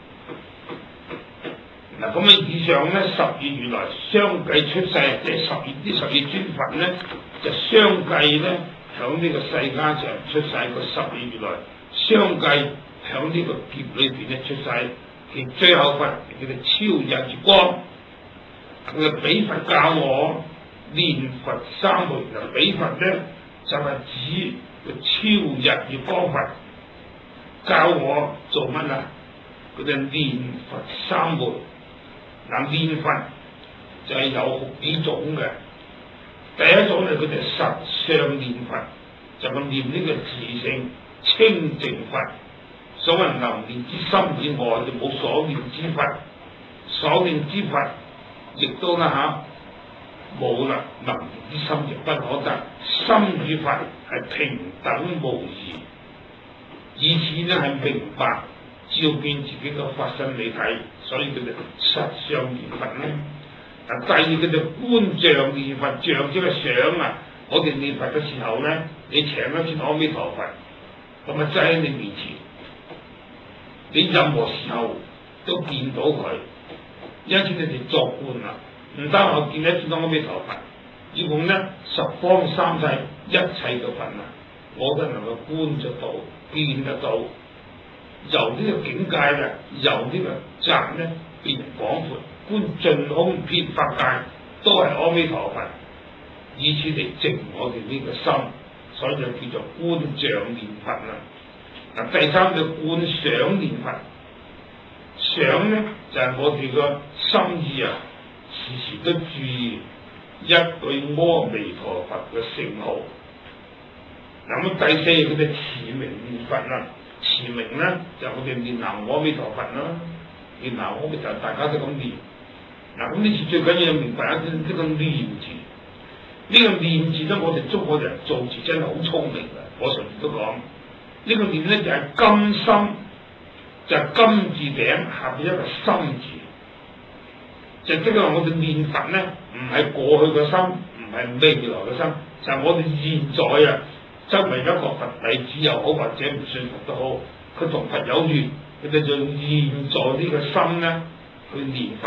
Speaker 1: 嗱，咁啊，以上呢12如來相繼出世，即係12尊佛呢，就相繼呢響呢個世間上出世，個12如來相繼響呢個劫裏邊呢出世，其最後佛叫做超日月光。佢比佛教我念佛三昧，嗱，比佛呢就係指個超日月光佛教我做乜啊？佢就念佛三昧。嗱，念佛就係有幾種嘅，第一種咧佢哋實相念佛，就咁念呢個自性清淨佛。所謂能念之心以外，就冇所念之佛。所念之佛亦都冇啦，能念之心亦不可得。心與佛係平等無異，以此呢係明白照見自己嘅法身理體，所以佢哋實相念佛咧。嗱，第二佢哋觀像念佛，像即係想啊！我哋念佛嘅時候咧，你請一尊阿彌陀佛，咁啊擠喺你面前，你任何時候都見到佢，因此你哋作觀啊！唔單我見一尊阿彌陀佛，以往呢十方三世一切嘅佛啊，我都能夠觀得到、見得到。由呢個境界嘅，由呢個窄呢變成廣闊，觀盡空遍法界都係阿彌陀佛，以此嚟證我哋呢個心，所以就叫做觀像念佛啦。嗱，第三就觀想念佛，想呢就係我哋個心意啊，時時都注意一句阿彌陀佛嘅聖號。咁第四佢哋持名念佛啦。持名咧就我哋念南無阿彌陀佛啦，念南無阿彌陀佛大家都咁念。嗱，咁呢次最緊要明白一呢個念字，呢個念字咧，我哋中國人造字真係好聰明嘅。我上次都講，呢個念咧就係金心，就係金字頂下邊一個心字，就即係話我哋念佛咧，唔係過去嘅心，唔係未來嘅心，就係我哋現在啊。周圍一個佛弟子又好，或者唔信佛都好，佢同佛有緣，佢哋就現在呢個心咧去念佛。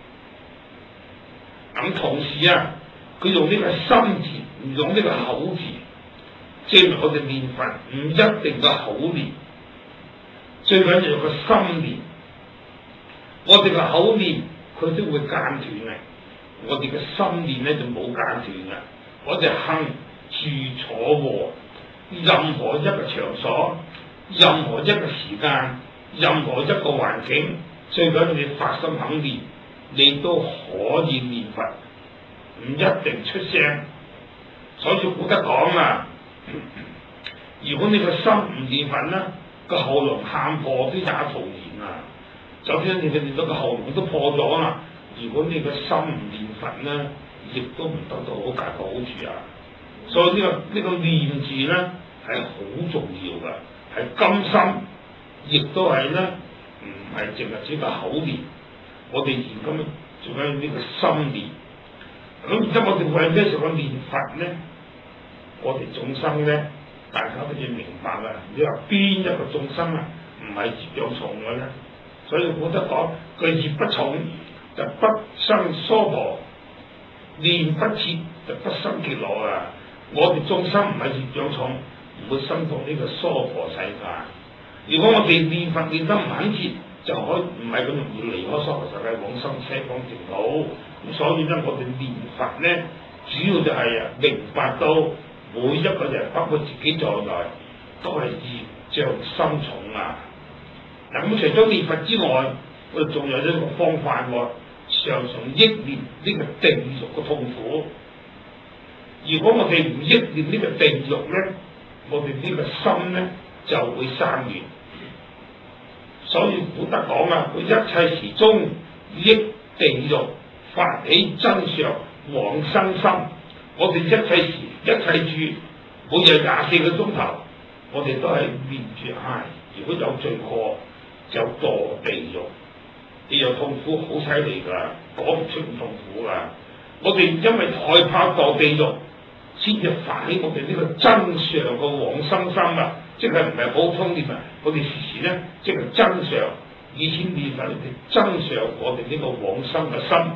Speaker 1: 咁同時啊，佢用呢個心字，唔用呢個口字，證明我哋念佛唔一定個口念，最緊要有個心念。我哋個口念佢都會間斷嘅，我哋嘅心念咧就冇間斷嘅。我哋行住坐臥，任何一個場所，任何一個時間，任何一個環境，最緊要你發心肯念，你都可以念佛，唔一定出聲。所以古德講啊，如果你個心唔念佛咧，個喉嚨喊破都也徒然啊！就算你哋念到個喉嚨都破咗啦，如果你個心唔念佛咧，亦都唔得到好大嘅好處啊！所以呢個念字咧係好重要嘅，係金心，亦都係咧唔係淨係指個口念。我哋而今仲有呢個心念。咁而家我哋為咩做個念佛咧？我哋眾生咧，大家都要明白啊！你話邊一個眾生啊，唔係業障重嘅咧？所以我覺得講佢業不重就不生娑婆，念不切就不生極樂啊！我哋眾生唔係業障重，唔會生到呢個娑婆世界。如果我哋念佛念得唔肯切，就可以唔係咁容易離開娑婆世界往生西方淨土。咁所以咧，我哋念佛咧，主要就係明白到每一個人，包括自己在內，都係業障深重啊！嗱，咁除咗念佛之外，我哋仲有一個方法喎，常常憶念呢個地獄嘅痛苦。如果我哋唔憶念呢個地獄咧，我哋呢個心咧就會生緣。所以古德講啊，佢一切時中憶地獄，發起真相往生心。我哋一切時一切處，每日24個鐘頭，我哋都係念住如果有罪過就墮地獄，地獄痛苦好犀利㗎，講唔出咁痛苦㗎。我哋因為害怕墮地獄，先先至發起我哋呢個真相嘅往生心啊！即係唔係普通念啊？我哋時時咧，即係真相。以前念佛，我哋真相，我哋呢個往生嘅心，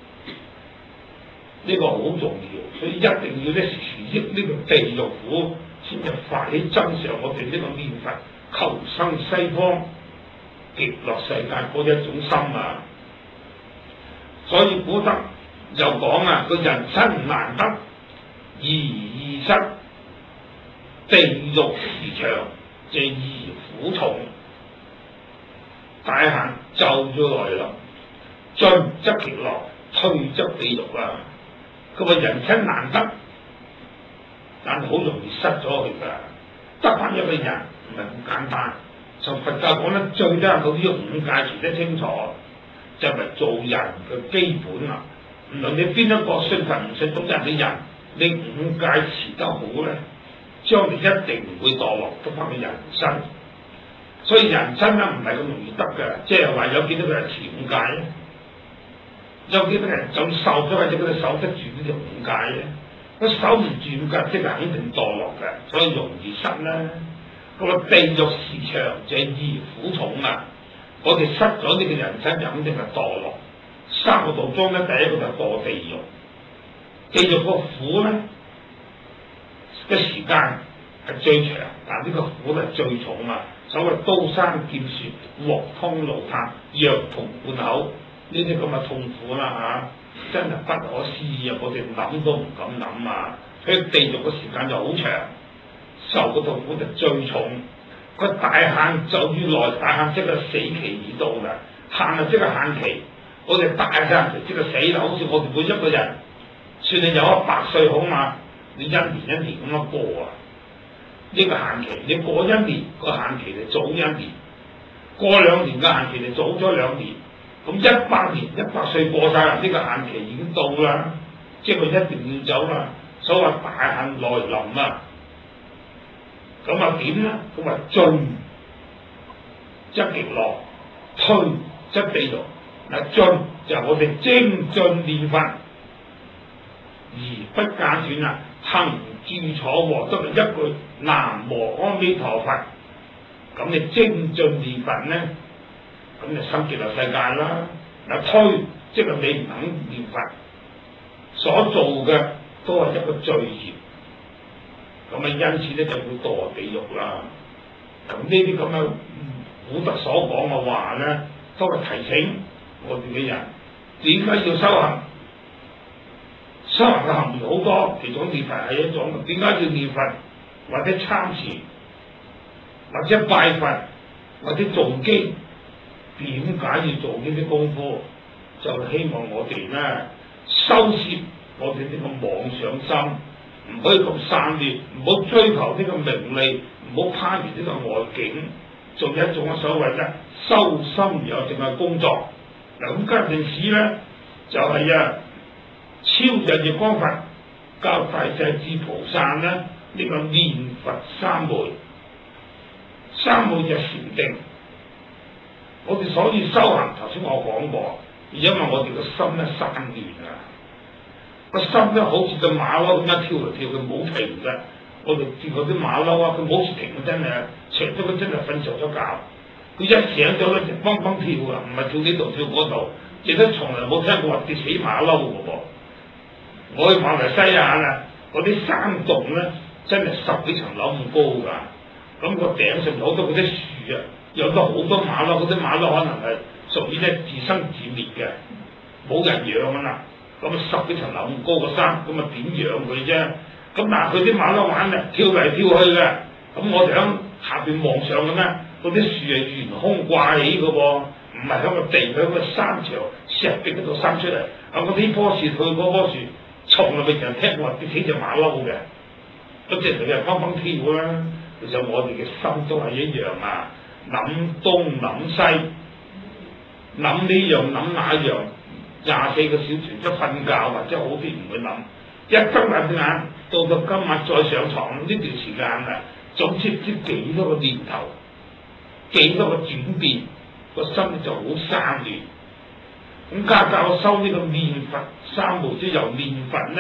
Speaker 1: 呢個好重要，所以一定要咧時時憶呢個地獄苦，先至發起真相。我哋呢個念佛求生西方極樂世界嗰一種心啊！所以古德又講啊，個人生難得而易失，地獄時長，即係而苦重。大限就要來臨，進則極樂，退則地獄啊！佢話人生難得，但係好容易失咗佢㗎。得翻一個人唔係咁簡單。就佛教講得最得到呢個五戒持得清楚，就係做人嘅基本啦。唔論你邊一個信佛唔信宗教嘅人，你五戒持得好咧，將來一定唔會墮落得翻嘅人生。所以人生咧唔係咁容易得嘅，即係話有幾多個人持五戒咧？有幾多人就受咗或者佢哋守得住呢條五戒咧？佢守唔住五戒，即係肯定墮落嘅，所以容易失啦。咁啊，地獄時長就係而苦重啊！我哋失咗呢個人生，就肯定係墮落。三個道中咧，第一個就係墮地獄。地獄個苦咧嘅時間係最長，但呢個苦係最重啊！所謂刀山劍雪、鑊湯爐炭、藥銅罐口呢啲咁嘅痛苦啦嚇，真係不可思議啊！我哋諗都唔敢諗啊！佢地獄嘅時間就好長，受嘅痛苦就最重。個大限就要來，大限即係死期已到啦，限啊即係限期。我哋大限就即係死啦，好似我哋每一個人，算你有100歲好嘛？你一年一年咁樣過啊！呢個限期，你過一年個限期就早一年，過2年嘅限期就早咗2年。咁100年100歲過晒啦，呢個限期已經到啦，即係佢一定要走啦。所謂大限來臨啊！咁啊點咧？咁啊進則極樂，退則地獄。嗱，進就係我哋精進念佛而不間斷啊，行住坐臥都係一句南無阿彌陀佛。咁你精進念佛咧，咁就生極樂世界啦。嗱，退即係你唔肯念佛，所做嘅都係一個罪業。咁啊，因此咧就會墮地獄啦。咁呢啲咁嘅古德所講嘅話咧，都係提醒我哋嘅人點解要修行。修行嘅行業好多，其中念佛係一種。點解要念佛，或者參禪，或者拜佛，或者誦經？點解要做呢啲功夫？就希望我哋咧收攝我哋呢個妄想心。唔可以咁散亂，唔好追求呢個名利，唔好攀緣呢個外境，仲有一種所謂嘅修心有淨係工作。嗱，咁嗰陣時咧就係超日月光佛教大勢至菩薩咧呢個念佛三昧，三昧就禪定。我哋所以修行，頭先我講過，因為我哋個心咧散亂啊。個心咧好似隻馬騮咁樣跳嚟跳去冇停嘅，我哋見過啲馬騮啊，佢冇時停嘅，真係長咗佢真係瞓着咗覺，佢一醒咗咧就蹦蹦跳啊，唔係跳呢度跳嗰度，亦都從來冇聽過話跌死馬騮嘅噃。我去馬來西亞啦，嗰啲山洞咧真係10幾層樓咁高㗎，咁個頂上有好多嗰啲樹啊，有咗好多馬騮，嗰啲馬騮可能係屬於咧自生自滅嘅，冇人養㗎啦。咁10幾層樓咁高個山，咁啊點養佢啫？咁但係佢啲馬騮玩嘅，跳嚟跳去嘅。咁我哋喺下邊望上嘅咧，嗰啲樹係懸空掛起嘅噃，唔係喺個地，喺個山牆石壁嗰度生出嚟。咁嗰啲棵樹去嗰棵樹，從來未曾聽過跌死隻馬騮嘅。嗰隻佢係蹦蹦跳啦。其實我哋嘅心都係一樣啊，諗東諗西，諗呢樣諗那樣。24個小時一瞓覺或者好啲唔會諗，一睜眼到今晚再上床呢段時間啊，總之唔知幾多個念頭，幾多個轉變，個心就好散亂。咁家教修呢個念佛三昧，即係由念佛咧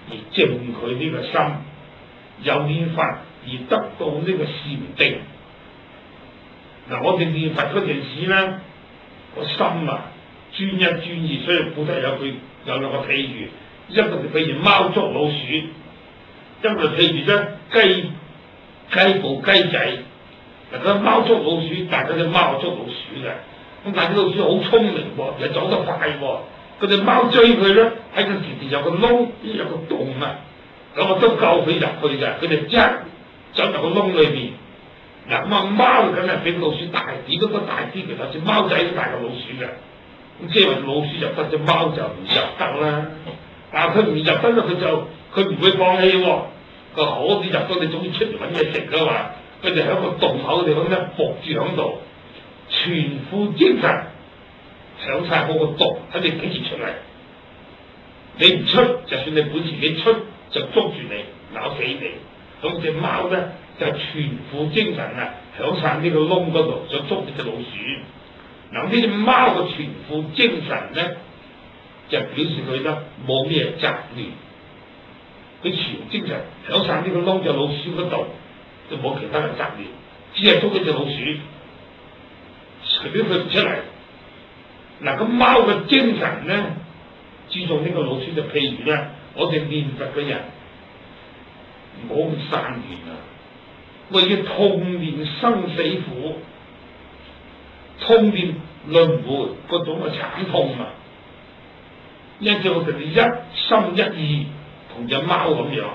Speaker 1: 而靜佢呢個心，由念佛而得到呢個禪定。嗱，我哋念佛嗰陣時咧，個心啊專一專意，所以古德有兩個譬喻，一個就譬如貓捉老鼠，一個就譬如咧雞捕雞仔。嗱，佢貓捉老鼠，但係嗰隻貓捉老鼠嘅，咁但係啲老鼠好聰明喎，又走得快喎，嗰隻貓追佢咧，喺個前邊有個窿，有個洞啊，咁啊都夠佢入去嘅，佢哋一走入個窿裏邊。嗱，咁啊貓梗係比老鼠大啲，嗰個大啲其實隻貓仔都大過老鼠嘅，咁即係話老鼠入得，隻貓就唔入得啦。但係佢唔入得咧，佢唔會放棄喎，佢好似入到你總之出嚟揾嘢食噶嘛。佢哋喺個洞口嘅地方咧，伏住喺度，全副精神響晒嗰個洞，睇你幾時出嚟。你唔出，就算你本事幾出，就捉住你咬死你。咁隻貓咧就全副精神啊，響晒呢個窿嗰度，就捉住隻老鼠。嗱，呢隻貓嘅全副精神咧，就表示佢咧冇咩雜念，佢全精神響晒呢個窿隻老鼠嗰度。就冇其他嘅雜念，只係捉一隻老鼠，隨便佢唔出嚟。嗱，咁貓嘅精神咧，注重呢個老鼠就譬如咧，我哋念佛嘅人唔好咁散亂啊，為要痛念生死苦，痛念輪迴嗰種嘅慘痛啊，因此我哋一心一意同隻貓咁樣。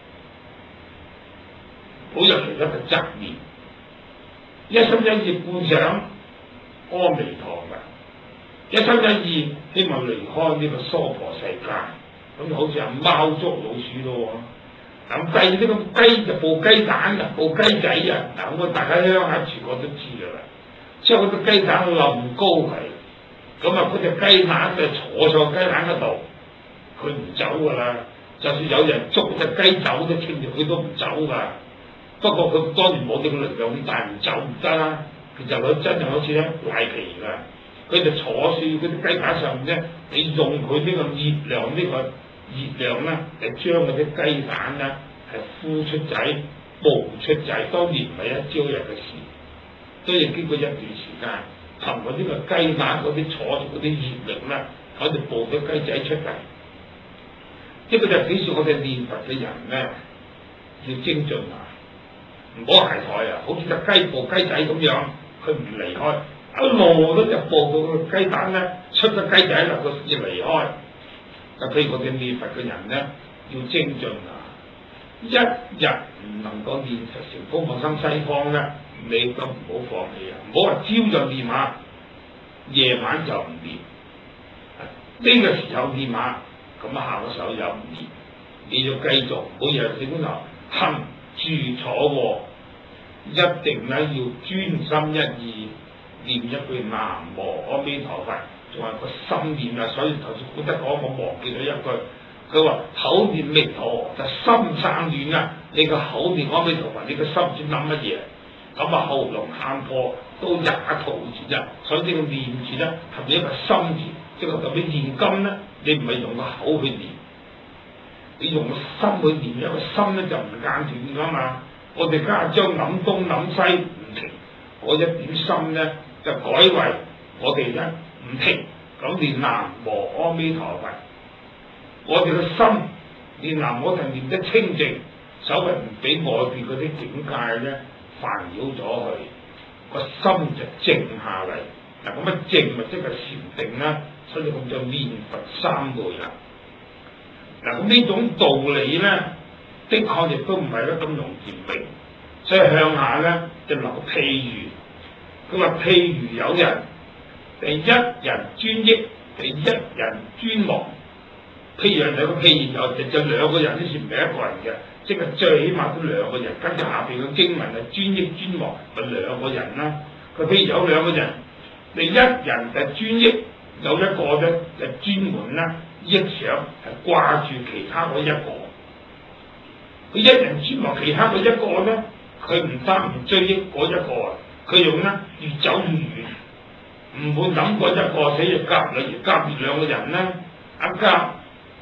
Speaker 1: 好有其他嘅雜念，一心一意觀想阿彌陀佛，一心一意希望離開呢個娑婆世界，咁就好似係貓捉老鼠咯。咁計呢個雞就捕雞蛋啊，捕雞仔啊，嗱咁大家鄉下全國都知噶啦，將嗰隻雞蛋冧高佢，咁啊嗰隻雞蛋就坐上雞蛋嗰度，佢唔走噶啦，就算有人捉隻雞走都聽住佢都唔走噶。不過佢當然冇呢個力量，但係唔走唔得啦。其實佢真係好似咧賴皮㗎，佢就坐住嗰啲雞蛋上面咧，你用佢呢個熱量咧嚟將嗰啲雞蛋咧係孵出仔、孵出仔，當然唔係一朝日嘅事，都要經過一段時間，憑佢呢個雞蛋嗰啲坐住嗰啲熱力咧，喺度孵咗雞仔出嚟。呢個就表示我哋念佛嘅人咧要精進啊！唔好懈怠啊！好似隻雞捕雞仔咁樣，佢唔離開，一路都就捕到個雞蛋咧，出咗雞仔啦，佢先離開。就譬如我哋念佛嘅人咧，要精進啊！一日唔能夠念佛成功往生西方咧，你都唔好放棄啊！唔好話朝就念下，夜晚就唔念。呢個時候念下，咁下個時候又唔念，你要繼續每日點樣行住坐臥，一定咧要專心一意念一句南無阿彌陀佛，仲係個心念啊！所以頭先古德講，我忘記咗一句，佢話口念彌陀就心生亂啊！你個口念阿彌陀佛，你個心先諗乜嘢？咁啊喉嚨喊破都也徒然啊！所以呢個念字咧係咪一個心字？即係特別念經咧，你唔係用個口去念。你用個心去念，一個心咧就唔間斷噶嘛。我哋家將諗東諗西唔停，嗰一點心咧就改為我哋咧唔停咁念南無阿彌陀佛。我哋個心念南無就念得清淨，所謂唔俾外邊嗰啲境界咧煩擾咗佢，個心就靜下嚟。嗱咁啊靜咪即係禪定啦，所以咁就念佛三昧啦。嗱咁呢種道理咧，的確亦都唔係得咁容易明，所以向下咧就留個譬如，佢話譬如有人第一人專益，第一人專忘。譬如有個譬如就兩個人，呢次唔係一個人嘅，即係最起碼都兩個人。跟住下邊嘅經文係專益專忘，咪兩個人啦。佢譬如有兩個人，第一人就專益，有一個咧就專門啦。憶想係掛住其他嗰一個，佢一人專忘其他嗰一個咧，佢唔單唔追憶嗰一個啊，佢用咧越走越遠，唔會諗過一個死就夾兩，而夾住兩個人咧，一夾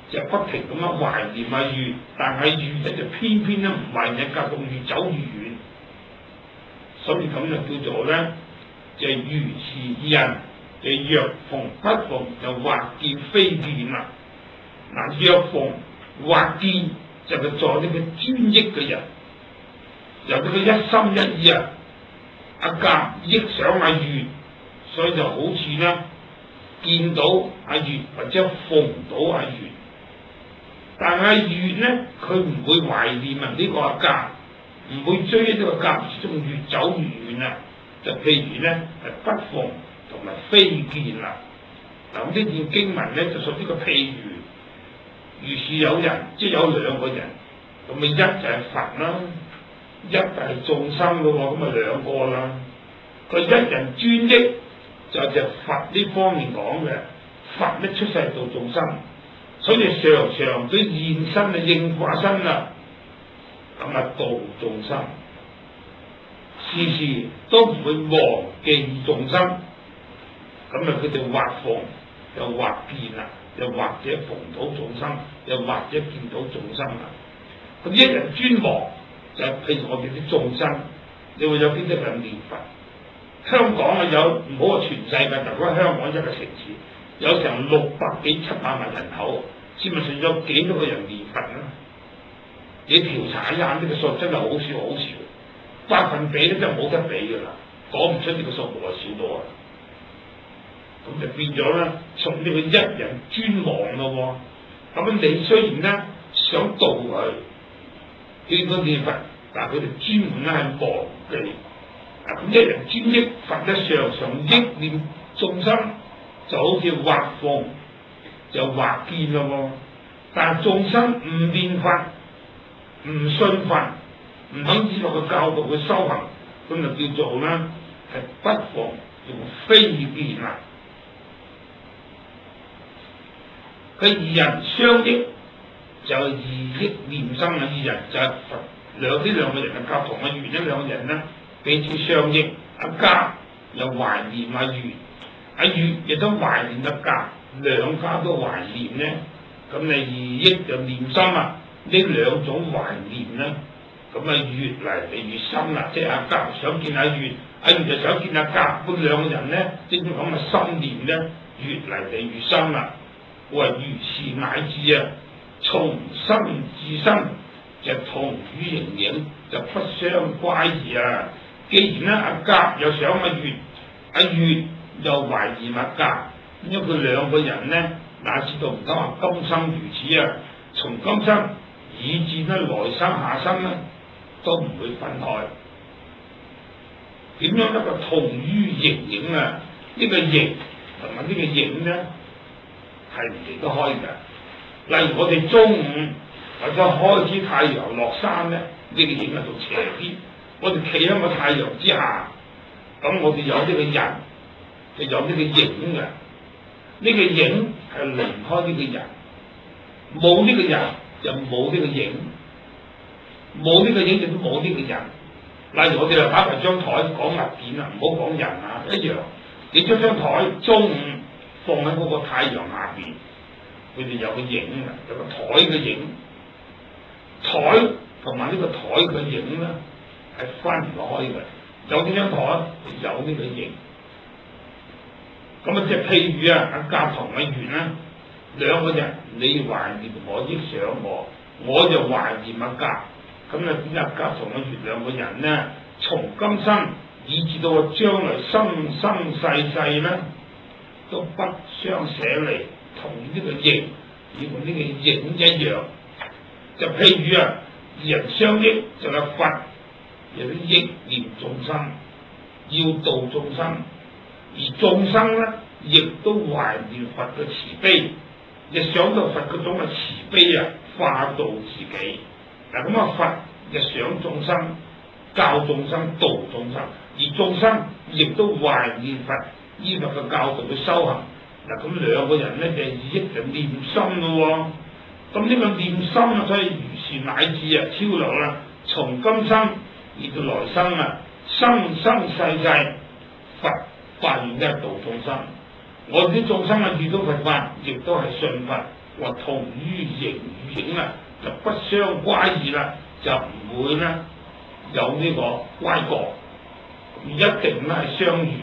Speaker 1: 就不停咁樣懷念阿月，但係月咧就偏偏咧唔懷念，隔到越走越遠，所以咁就叫做咧就係如是人，就若逢不逢就或見非見啦。嗱，若逢或見就係做呢個專一嘅人，由佢一心一意啊，阿甲憶想阿月，所以就好似咧見到阿月或者逢到阿月。但係阿月咧，佢唔會懷念啊呢個阿甲，唔會追呢個甲，仲越走越遠啊！就譬如咧係不逢同埋非見啦。嗱，呢段經文咧就屬於個譬如，如是有人，即係有兩個人，咁咪一就係佛啦，一就係眾生咯喎，咁咪兩個啦。個一人專一就係佛呢方面講嘅，佛咧出世度眾生。所以常常都現身啊，應化身啦，咁啊度眾生，時時都唔會忘記眾生，咁啊佢哋或逢又或見啦，又或者逢到眾生，又或者見到眾生啦。咁一人專忘就係譬如我哋啲眾生，你會有邊啲人念佛？香港啊有，唔好話全世界，就講香港一個城市。有成600幾700萬人口，試問上有幾多個人念佛啊？你調查一下呢個數真係好少好少，百分比咧真係冇得比㗎啦，講唔出呢個數目係少到啊！咁就變咗咧，從呢個一人專忘咯喎。咁你雖然咧想度佢，勸佢念佛，但係佢哋專門咧係忘記。咁一人專憶佛咧，常常憶念眾生。就好似或逢就或見咯喎，但係眾生唔念佛、唔信佛、唔肯依落個教導去修行，咁就叫做咧係不逢用非見啦。佢二人相憶就係二憶念生啊，二人就係佛兩個人嘅甲同阿乙呢兩個人咧彼此相憶，阿甲又懷念阿乙。阿月亦都懷念阿甲，兩家都懷念咧，咁你二憶就念心啊！呢兩種懷念咧，咁啊越嚟越深啦。即係阿甲想見阿月，阿月就想見阿甲，咁兩個人咧，呢種咁嘅心念咧，越嚟越深啦。我話如是乃至啊，從生至身就同於形影，就不相乖異啊！既然咧阿甲又想阿月，阿月又懷念阿甲，因為佢兩個人咧，哪知道唔敢話今生如此啊！從今生以至咧來生下生咧，都唔會分開。點樣一個同於形影啊？呢個形同埋呢個影咧係唔離得開嘅。例如我哋中午或者開始太陽落山咧，呢個影啊仲斜啲。我哋企喺個太陽之下，咁我哋有呢個人。就有呢個影嘅，呢個影係離唔開呢個人，冇呢個人就冇呢個影，冇呢個影就都冇呢個人。例如我哋嚟打埋張台講物件啊，唔好講人啊，一樣。你將張台中午放喺嗰個太陽下邊，佢哋有個影嘅，有個台嘅影。台同埋呢個台嘅影咧係分唔開嘅，有呢張台有呢個影。咁啊，即係譬如啊，阿甲同阿乙啦，兩個人，你懷念我，憶想我，我就懷念阿甲。咁啊，點解甲同阿乙兩個人咧，從今生以至到將來生生世世咧，都不相捨離，同呢個形，要同呢個影一樣。就譬如啊，二人相憶就係佛，有啲憶念眾生，要度眾生。而眾生咧，亦都懷念佛嘅慈悲，亦想到佛嗰種嘅慈悲啊，化度自己。嗱咁啊，佛亦想眾生，教眾生，度眾生，而眾生亦都懷念佛，依佛嘅教導去修行。嗱咁兩個人咧就以憶就念心咯喎。咁呢個念心啊，所以如是乃至啊，超流啦，從今生而到來生啊，生生世世佛。發願嘅度眾生，我哋啲眾生啊遇到佛法，亦都係信佛， 話同於形與影啊，就不相乖異啦，就唔會咧有呢個乖角，一定咧係相如。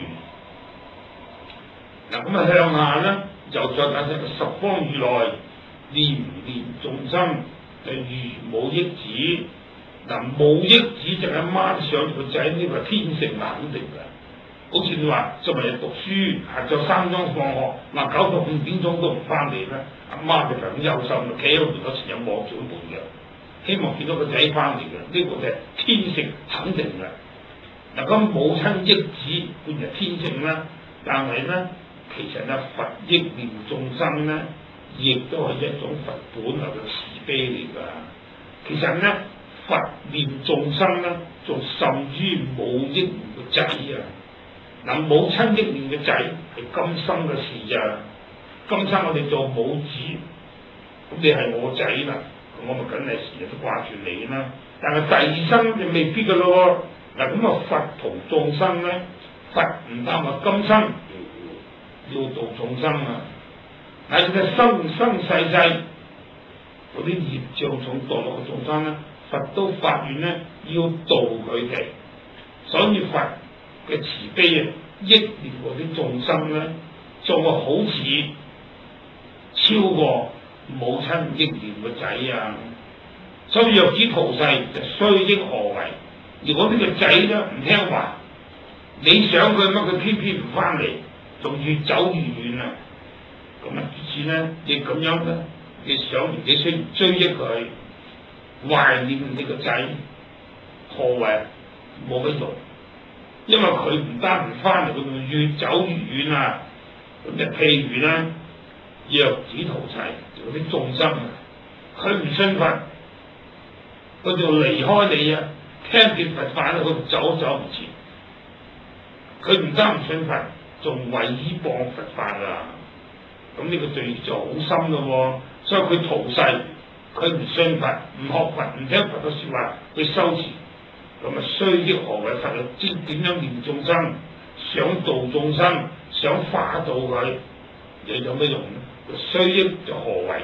Speaker 1: 嗱咁啊向下咧，又再解釋十方如來念念眾生就如母憶子。嗱，母憶子就係媽上個仔，呢個係天性肯定嘅。好似你話作為讀書，下晝3點放學，嗱9到5點鐘都唔翻嚟咧，阿媽就咁憂心，企喺度嗰時有望住門嘅，希望見到個仔翻嚟嘅，呢個就係天性肯定嘅。嗱咁母親憶子本係天性啦，但係咧其實咧佛憶念眾生咧，亦都係一種佛本來嘅慈悲嚟㗎。其實咧佛念眾生咧，仲甚於母憶念個仔啊！嗱，母親憶念嘅仔係今生嘅事咋，今生我哋做母子，咁你係我仔啦，咁我咪梗係時日都掛住你啦。但係第二生就未必噶咯喎。嗱咁啊，佛同眾生咧，佛唔單話今生要度眾生啊，喺佢嘅生生世世嗰啲業障重墮落嘅眾生咧，佛都發願咧要度佢哋，所以佛嘅慈悲啊，憶念嗰啲眾生咧，仲係好似超過母親憶念個仔啊！所以若子逃逝就須憶何為？如果呢個仔咧唔聽話，你想佢乜佢偏偏唔翻嚟，仲越走越遠啊！咁啊，於是咧亦咁樣咧，你想你需要追憶佢，懷念你個仔，何為？冇乜用。因為佢唔單唔翻嚟，佢仲越走越遠啊！咁就譬如咧，若子逃逝，嗰啲眾生啊，佢唔信佛，佢就離開你啊！聽見佛法咧，佢走唔切。佢唔單唔信佛，仲毀謗佛法啊！咁呢個罪就好深咯喎！所以佢逃逝，佢唔信佛，唔學佛，唔聽佛嘅説話，去修持。咁啊，須憶何為？佛就知點樣念眾生，想度眾生，想化度佢，又有咩用咧？須憶就何為？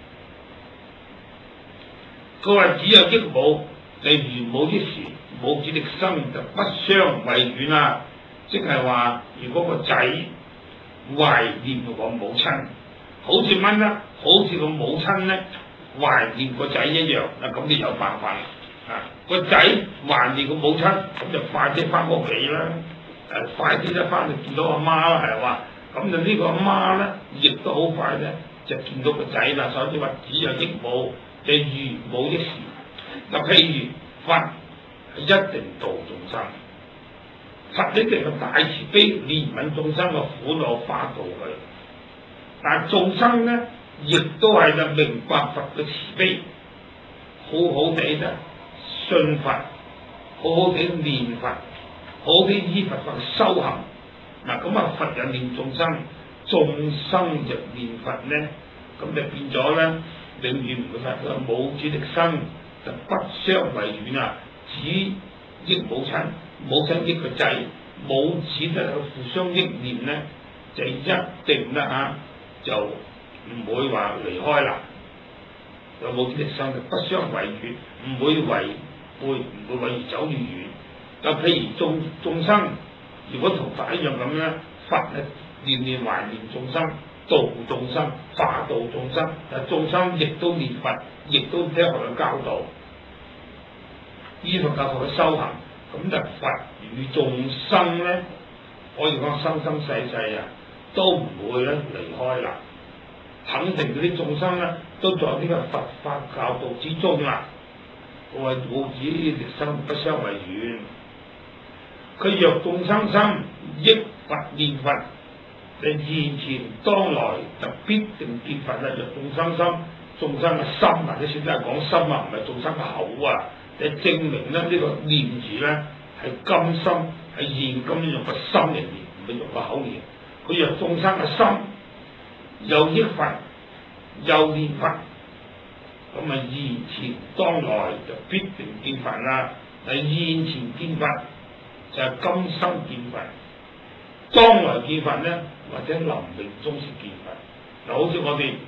Speaker 1: 佢話只有憶母，就如母憶時，母子的生就不相違遠啊！即係話，如果個仔懷念個母親，好似乜咧？好似個母親咧懷念個仔一樣，嗱咁你有辦法啦。個仔懷念個母親，咁就快啲翻屋企啦！快啲一翻就見到阿媽啦，係嘛？咁就呢個阿媽咧，亦都好快咧就見到個仔啦。所以話只有憶母，就如母憶時。嗱，譬如佛係一定度眾生，佛一定係大慈悲憐憫眾生嘅苦惱，化度佢。但係眾生咧，亦都係就明白佛嘅慈悲，好好地咧。信佛，好好地念佛，好好地依佛法修行。嗱咁啊，佛又念眾生，眾生就念佛咧，咁就變咗咧，永遠唔會發生母子的生就不相違遠啊！子憶母親，母親憶個仔，母子咧互相憶念咧，就一定啦就唔會話離開啦。有母子的生就不相違遠，唔會唔會越走越遠。就譬如眾生，如果同佛一樣咁咧，佛係念念懷念眾生，度眾生，化度眾生。但眾生亦都念佛，亦都聽佛嘅教導，依佛教導去修行。咁就佛與眾生咧，可以講生生世世啊，都唔會咧離開啦。肯定嗰啲眾生咧，都在呢個佛法教導之中啦。我話母子的生不相違遠，佢若眾生心憶佛念佛，就現前當來就必定見佛啦。若眾生心，眾生嘅心啊，你先真係講心啊，唔係眾生嘅口啊，就證明咧呢個念字咧係今生係現今用個心嚟念，唔係用個口念。佢若眾生嘅心又憶佛又念佛，咁啊現前當來就必定見佛啦。但係現前見佛就係今生見佛，當來見佛咧，或者臨命終時見佛。嗱，好似我哋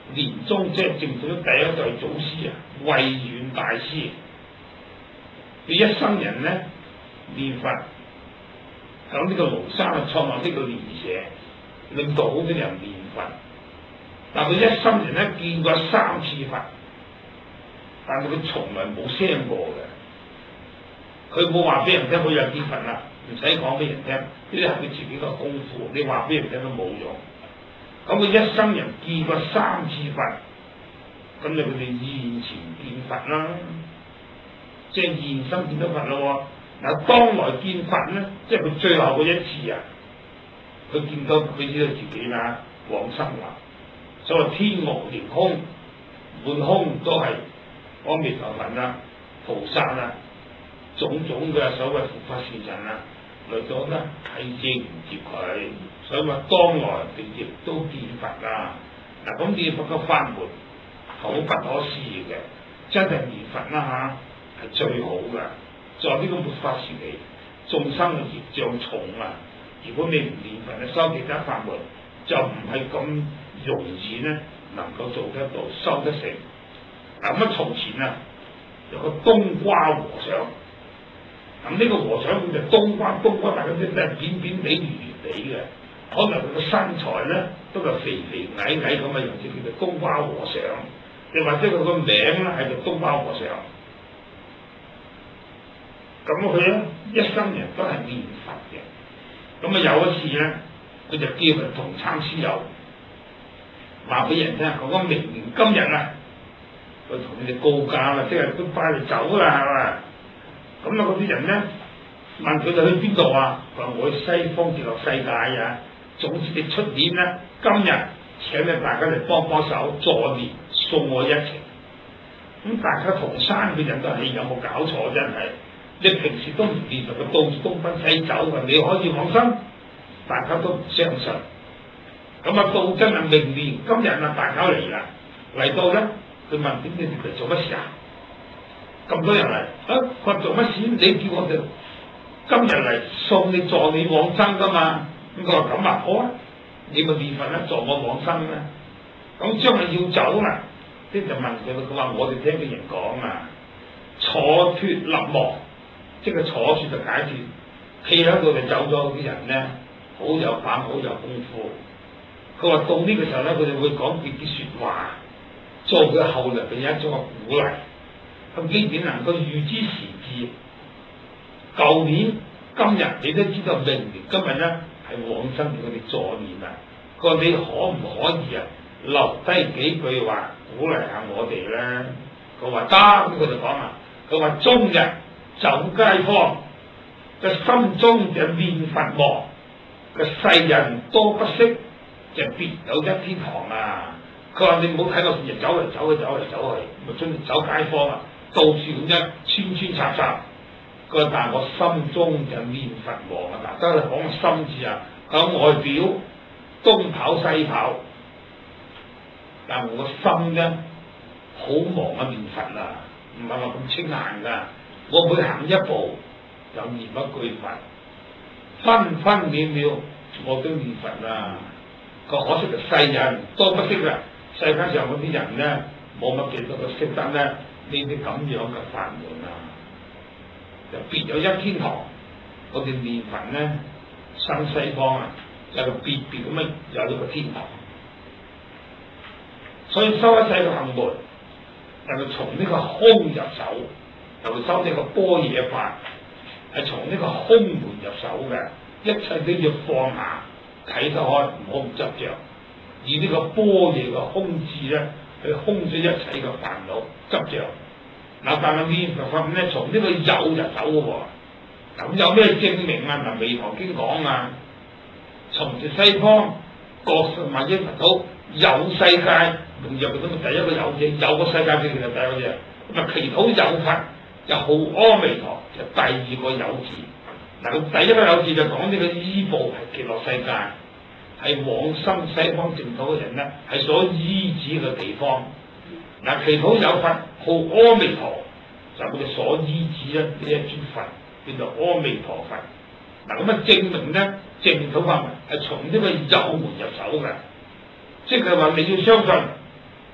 Speaker 1: 年中即係正統第一代祖師啊，慧遠大師，佢一生人咧念佛，響呢個廬山啊創立呢個蓮社，令到好多人念佛。但佢一生人咧見過3次佛，但係佢從來冇聲過嘅。佢冇話俾人聽佢有見佛啦，唔使講俾人聽，呢啲係佢自己嘅功夫，你話俾人聽都冇用。咁佢一生人見過3次佛，咁就佢哋現前見佛啦，即係現身見到佛咯。嗱，當來見佛咧，即係佢最後嗰一次啊，佢見到佢知道自己啦，往生啦。所謂天目連空，滿空都係阿彌陀佛啦、菩薩啦、種種嘅所謂護法善人啊，嚟到咧係迎接佢，所以話當來佢亦都見佛啦。嗱，咁見佛嘅法門好不可思議嘅，真係念佛啦嚇係最好嘅。在呢個末法時期，眾生嘅業障重啊！如果你唔念佛咧，修其他法門就唔係咁容易咧，能夠做得到修得成。嗱，咁從前啊有個冬瓜和尚，咁呢個和尚佢就冬瓜大家都係扁扁地、圓圓地嘅，可能佢個身材咧都係肥肥矮矮咁啊，由此叫做冬瓜和尚。又或者佢個名咧係叫冬瓜和尚。咁佢咧一生人都係念佛嘅。咁啊有一次咧，佢就叫人同參師友話俾人聽，佢講明年今日啊，佢同你哋告假啦，即係都快嚟走啦，係嘛？咁啊嗰啲人咧問佢哋去邊度啊？佢話我去西方極樂世界啊！總之你出年咧，今日請你大家嚟幫手助念，送我一程。咁大家同山嘅人都係有冇搞錯真係？你平時都唔念佛，佢到處東奔西走嘅，你可以往生，大家都唔相信。咁啊到真係明年今日啊，大家嚟啦，嚟到咧，佢問點解你嚟做乜事啊？咁多人嚟，佢話做乜事？你叫我哋今日嚟送你助你往生噶嘛？咁佢話咁啊，好啊，你咪念佛啦，助我往生啦。咁將來要走啦，啲就問佢，佢話我哋聽嘅人講啊，坐脱立亡。即係坐住就解脱，企喺度就走咗啲人咧，好有膽，好有功夫。佢話到呢個時候咧，佢哋會講別啲説話，做佢後嚟嘅一種嘅鼓勵。咁既然能夠預知時至，舊年今日你都知道明年今日咧係往生叫佢哋助念啊。佢話你可唔可以啊留低幾句話鼓勵下我哋咧？佢話得，咁佢就講啦。佢話終日走街坊，個心中就念佛忙，個世人多不識，就別有一天堂啊！佢話你唔好睇我成日走嚟走去，咪中意走街坊啊，到處咁樣穿插插。佢話但係我心中就念佛忙啊！嗱，都係講個心字啊，響外表東跑西跑，但係我個心咧好忙啊，念佛啊，唔係話咁清閒噶。我每行一步就念一句佛，分分秒秒我都念佛啦。個可惜就世人多不識啦，世界上嗰啲人咧冇乜幾多個識得咧呢啲咁樣嘅法門啊，就別有一天堂。我哋念佛咧，生西方啊，有個別咁樣有呢個天堂。所以修一切嘅行門，係從呢個空入手。就會修呢個般若法，係從呢個空門入手嘅，一切都要放下，睇得開，唔好唔執着。以呢個般若嘅空智咧，去空咗一切嘅煩惱執着。嗱，但係念佛法咧，從呢個有入手嘅喎。咁有咩證明啊？嗱，《彌陀經》講啊，從住西方各萬億佛土有世界，融入到第一個有字，有個世界佢就第一個字。咁啊，其土有佛。就號阿彌陀，就第二個有字。嗱，第一個有字就講呢個依報係極樂世界，係往生西方淨土嘅人咧，係所依止嘅地方。嗱，其土有佛，號阿彌陀，就佢哋所依止咧呢一尊佛，叫做阿彌陀佛。嗱，咁啊證明咧淨土法係從呢個有門入手嘅，即係話你要相信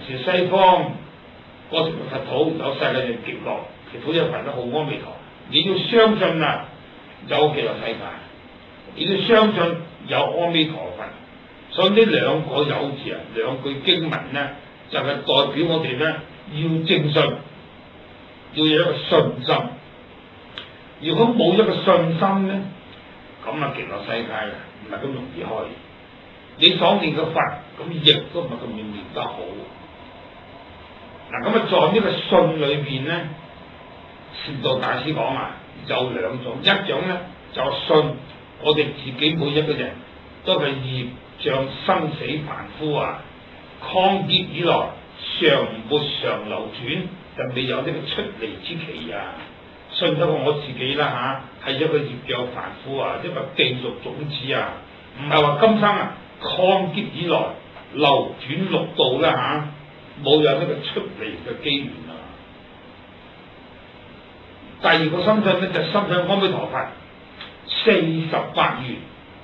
Speaker 1: 是西方嗰條佛土有世界嘅極樂，祈禱一份都好阿彌陀。你要相信啊，有極樂世界，你要相信有阿彌陀佛。所以呢兩個有字啊，兩句經文咧，就係代表我哋咧要正信，要有一個信心。如果冇一個信心咧，咁啊極樂世界啊唔係咁容易開。你所念嘅佛，咁亦都唔係咁容易念得好。嗱，咁啊在呢個信裏邊咧，善導大師講啊，有兩種，一種咧就信我哋自己每一個人都係業障生死凡夫啊，抗劫以來常沒常流轉，就未有呢個出離之期啊。信得過我自己啦嚇，係一個業障凡夫啊，一個地獄種子啊，唔係話今生啊抗劫以來流轉六道啦嚇，冇有呢個出離嘅機緣啊。第二個深信咧就深信阿彌陀佛48願，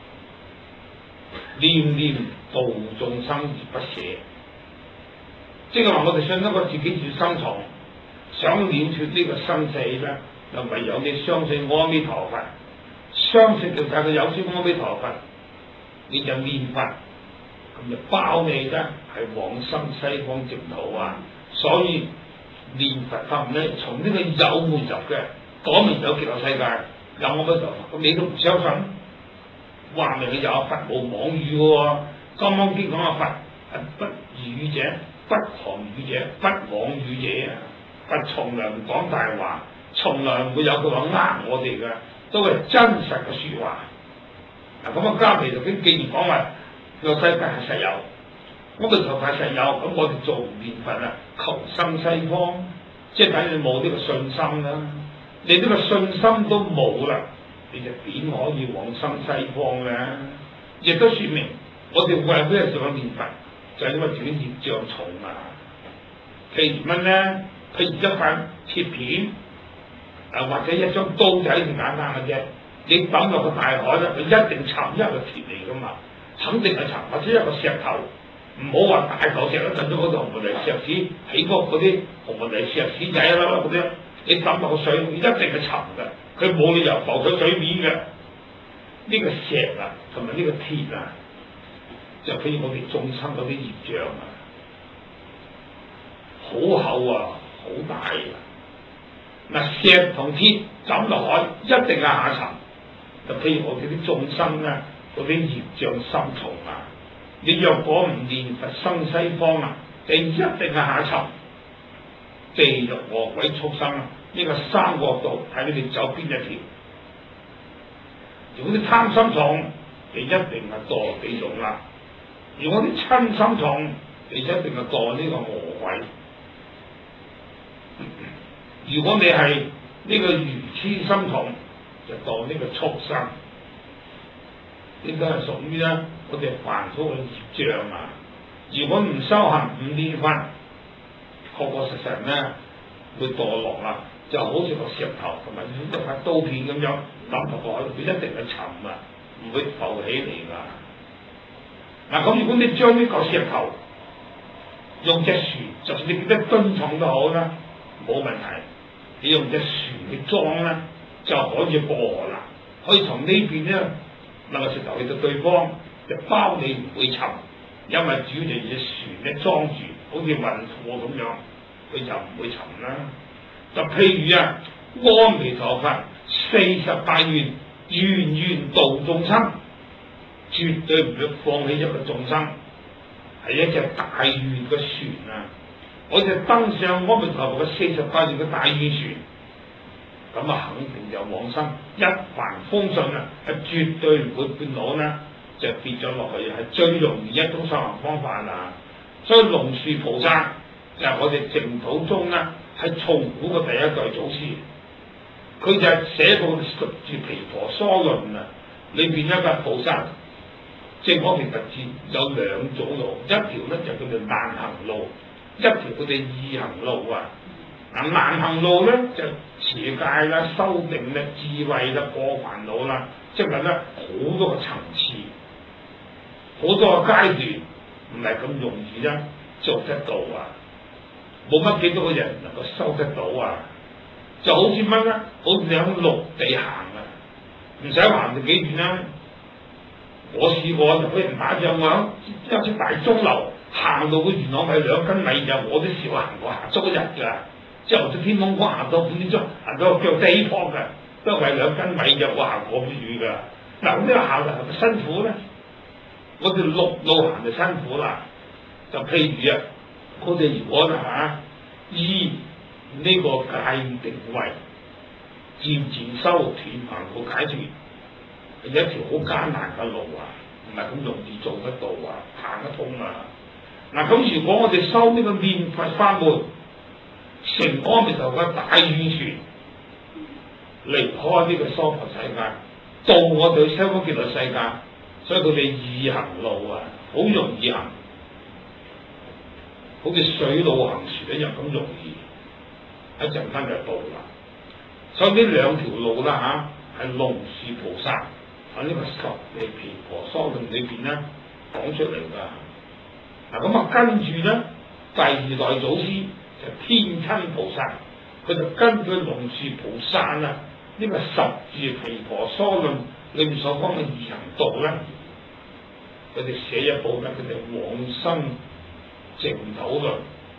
Speaker 1: 念念度眾生而不捨，即係話我哋信得過自己住生重，想了脫呢個生死咧，就唯有你相信阿彌陀佛，相信就睇佢有尊阿彌陀佛，你就念佛，咁就包你咧係往生西方淨土啊！所以念佛法咧，從呢個有沒入嘅，講明有極樂世界，有阿彌陀佛，咁你都唔相信？話明佢有佛無妄語嘅喎，《金剛經》講嘅佛係不異語者、不誑語者、不妄語者啊！佛從來唔講大話，從來唔會有佢話呃我哋嘅，都係真實嘅説話。嗱咁啊，加毗陀經既然講話個世界係實有，阿彌陀佛實有，咁我哋做念佛啊，求生西方，即係睇你冇呢個信心啦。你呢個信心都冇啦，你就點可以往生西方咧？亦都説明我哋為咩做念佛，就係因為自己業障重啊。譬如乜咧？譬如一塊鐵片，或者一張刀仔咁簡單嘅啫。你抌落個大海咧，佢一定沉，因為個鐵嚟噶嘛，肯定係沉。或者一個石頭，唔好話大嚿石啦，等咗嗰度紅泥石屎起屋嗰啲紅泥石屎仔啦嗰啲，你抌落個水，一定係沉嘅，佢冇理由浮上水面嘅。呢個石啊，同埋呢個鐵啊，就譬如我哋眾生嗰啲業障啊，好厚啊，好大啊！嗱，石同鐵抌落海，一定係下沉。就譬如我哋啲眾生啊，嗰啲業障深重啊，你若果唔念佛生西方啊，就一定係下沉。地獄餓鬼畜生啊，呢個三個道睇你哋走邊一條。如果你貪心重，你一定係墮地獄啦；如果你嗔心重，你一定係墮呢個餓鬼。如果你係呢個愚痴心重，就墮呢個畜生。呢個係屬於咧我哋凡夫嘅業障啊！如果唔修行唔念佛，確確實實咧會墮落啦，就好似個石頭同埋一塊刀片咁樣抌落個海，佢一定係沉啊，唔會浮起嚟㗎。嗱，咁如果你將呢個石頭用隻船，就算你幾多噸重都好啦，冇問題。你用隻船去裝咧，就可以過河啦。可以從呢邊咧攞個石頭去到對方，就包你唔會沉，因為主要就係隻船咧裝住，好似運貨咁樣，佢就唔會沉啦。就譬如啊，阿彌陀佛48願，願願度眾生，絕對唔會放棄一個眾生，係一隻大願嘅船啊！我哋登上阿彌陀佛嘅48願嘅大願船，咁啊肯定就往生，一帆風順啊，係絕對唔會變老啦，就跌咗落去，係最容易一種修行方法啊！所以龍樹菩薩就係我哋淨土中咧，係從古嘅第一代祖師，佢就係寫過《十住毗婆娑論》啊，裏邊一個菩薩正阿彌陀智有兩種路，一條咧就叫做難行路，一條佢哋易行路啊！嗱，難行路咧就持戒啦、修定啦、智慧啦、過煩惱啦，即係咧好多個層次，好多個階段，唔係咁容易啦。 做得到啊！冇乜幾多個人能夠收得到啊！就好似乜咧？好似你喺陸地行啊，唔使行到幾遠啦。我試過就俾人打仗，我喺一出大鐘樓行到個元朗係2斤米就，我都試過行過行足一日㗎。朝頭早天蒙光行到5點鐘，行到腳地坡㗎，都係2斤米就我行過咁遠㗎。嗱，咁呢個行係咪辛苦咧？我哋陸路行就辛苦啦。就譬如啊，我哋如果依呢個界定位，漸漸修斷行到解脫，係一條好艱難嘅路啊，唔係咁容易做得到啊，行得通啊。嗱，咁如果我哋修呢個念佛法門，成阿彌陀佛大願船，離開呢個娑婆世界，到我哋去西方極樂世界，所以佢哋易行路啊，好容易行，好似水路行船一樣咁容易，一陣間就到啦。所以呢2條路啦係龍樹菩薩喺呢個十地毗婆娑論裏邊咧講出嚟㗎。嗱，咁跟住咧第2代祖師就天親菩薩，佢就根據龍樹菩薩啊呢個十地毗婆娑論裏面所講嘅易行道咧，佢哋寫一部咧，佢哋往生淨土論。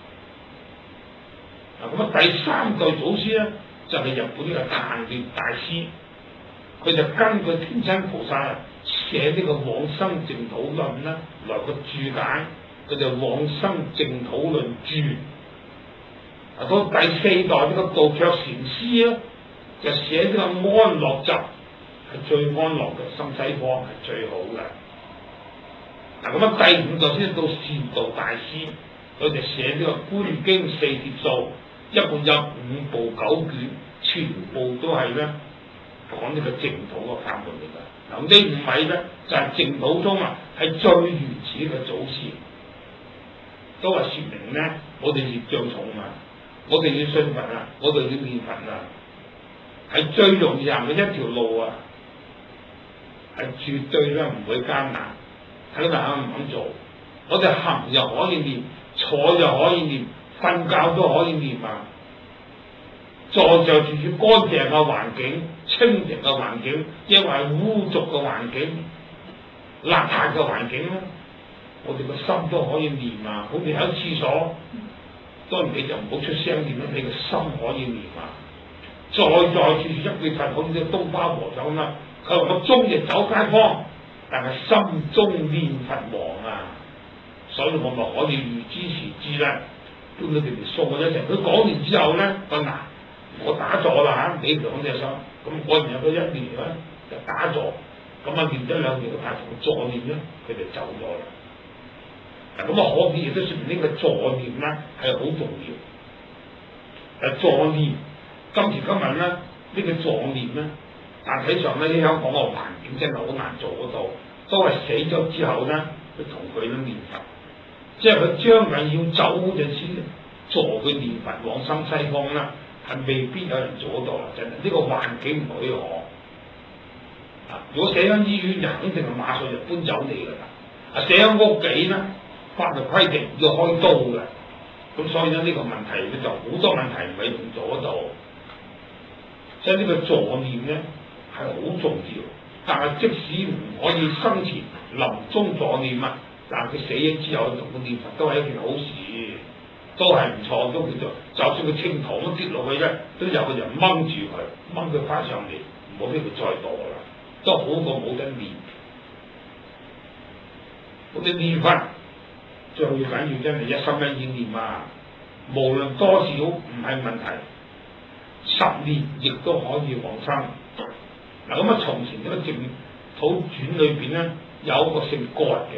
Speaker 1: 嗱，咁第3代祖師咧就係日本呢個曇鸞大師，佢就根據天親菩薩寫呢個往生淨土論啦，來個注解，佢就往生淨土論注。到第4代呢個道綽禪師咧，就寫呢個安樂集，係最安樂嘅，生西方係最好嘅。嗱，咁第5代先到善導大師，佢就寫呢個觀經4帖數，一共有5部9卷，全部都係咧講呢個淨土嘅法門嚟㗎。嗱，呢5位咧就係淨土中係最原始嘅祖師，都係説明咧我哋業障重啊，我哋要信佛啊，我哋要念佛啊，係最容易行嘅一條路啊，係絕對咧唔會艱難。睇大家唔肯做，我哋行又可以念，坐又可以念，瞓覺都可以念啊！在就住乾淨嘅環境、清淨嘅環境，因為係污濁嘅環境、邋遢嘅環境咧，我哋個心都可以念啊！好似喺廁所，當然你就唔好出聲念啦，你個心可以念啊！在住一句佛，好似東花和尚咁啦，佢話我終日走街坊，但係心中念佛王啊，所以我咪可以預知時知咧，叫佢哋送我一程。佢講完之後咧，我打坐啦你2隻手，咁我然後佢1年咧就打坐，咁念1、2年都大同坐念咧，佢就走咗啦。嗱，咁可見亦都説明呢個坐念咧係好重要。坐念今時今日咧呢個坐念咧。但睇上咧，香港個環境真係好難做得到，都係死咗之後咧，去同佢都念佛，即係佢將來要走嗰陣時，助佢念佛往生西方啦，係未必有人做得到啦，真係呢個環境唔許可。如果死喺醫院，就肯定係馬上就搬走你㗎啦。死喺屋企咧，法律規定要開刀嘅，咁所以咧呢個問題咧就好多問題唔係唔做得到，所以呢個助念咧係好重要，但係即使唔可以生前臨終助念啊，但係佢死咗之後同佢念佛都係一件好事，都係唔錯，都叫做就算佢清堂都跌落去咧，都有個人掹住佢，掹佢翻上嚟，唔好俾佢再墮啦，都好過冇得念。我哋念佛最緊要真係一心一意念啊，無論多少唔係問題，10年亦都可以往生。嗱，咁從前嗰個淨土傳裏邊咧，有一個姓葛嘅，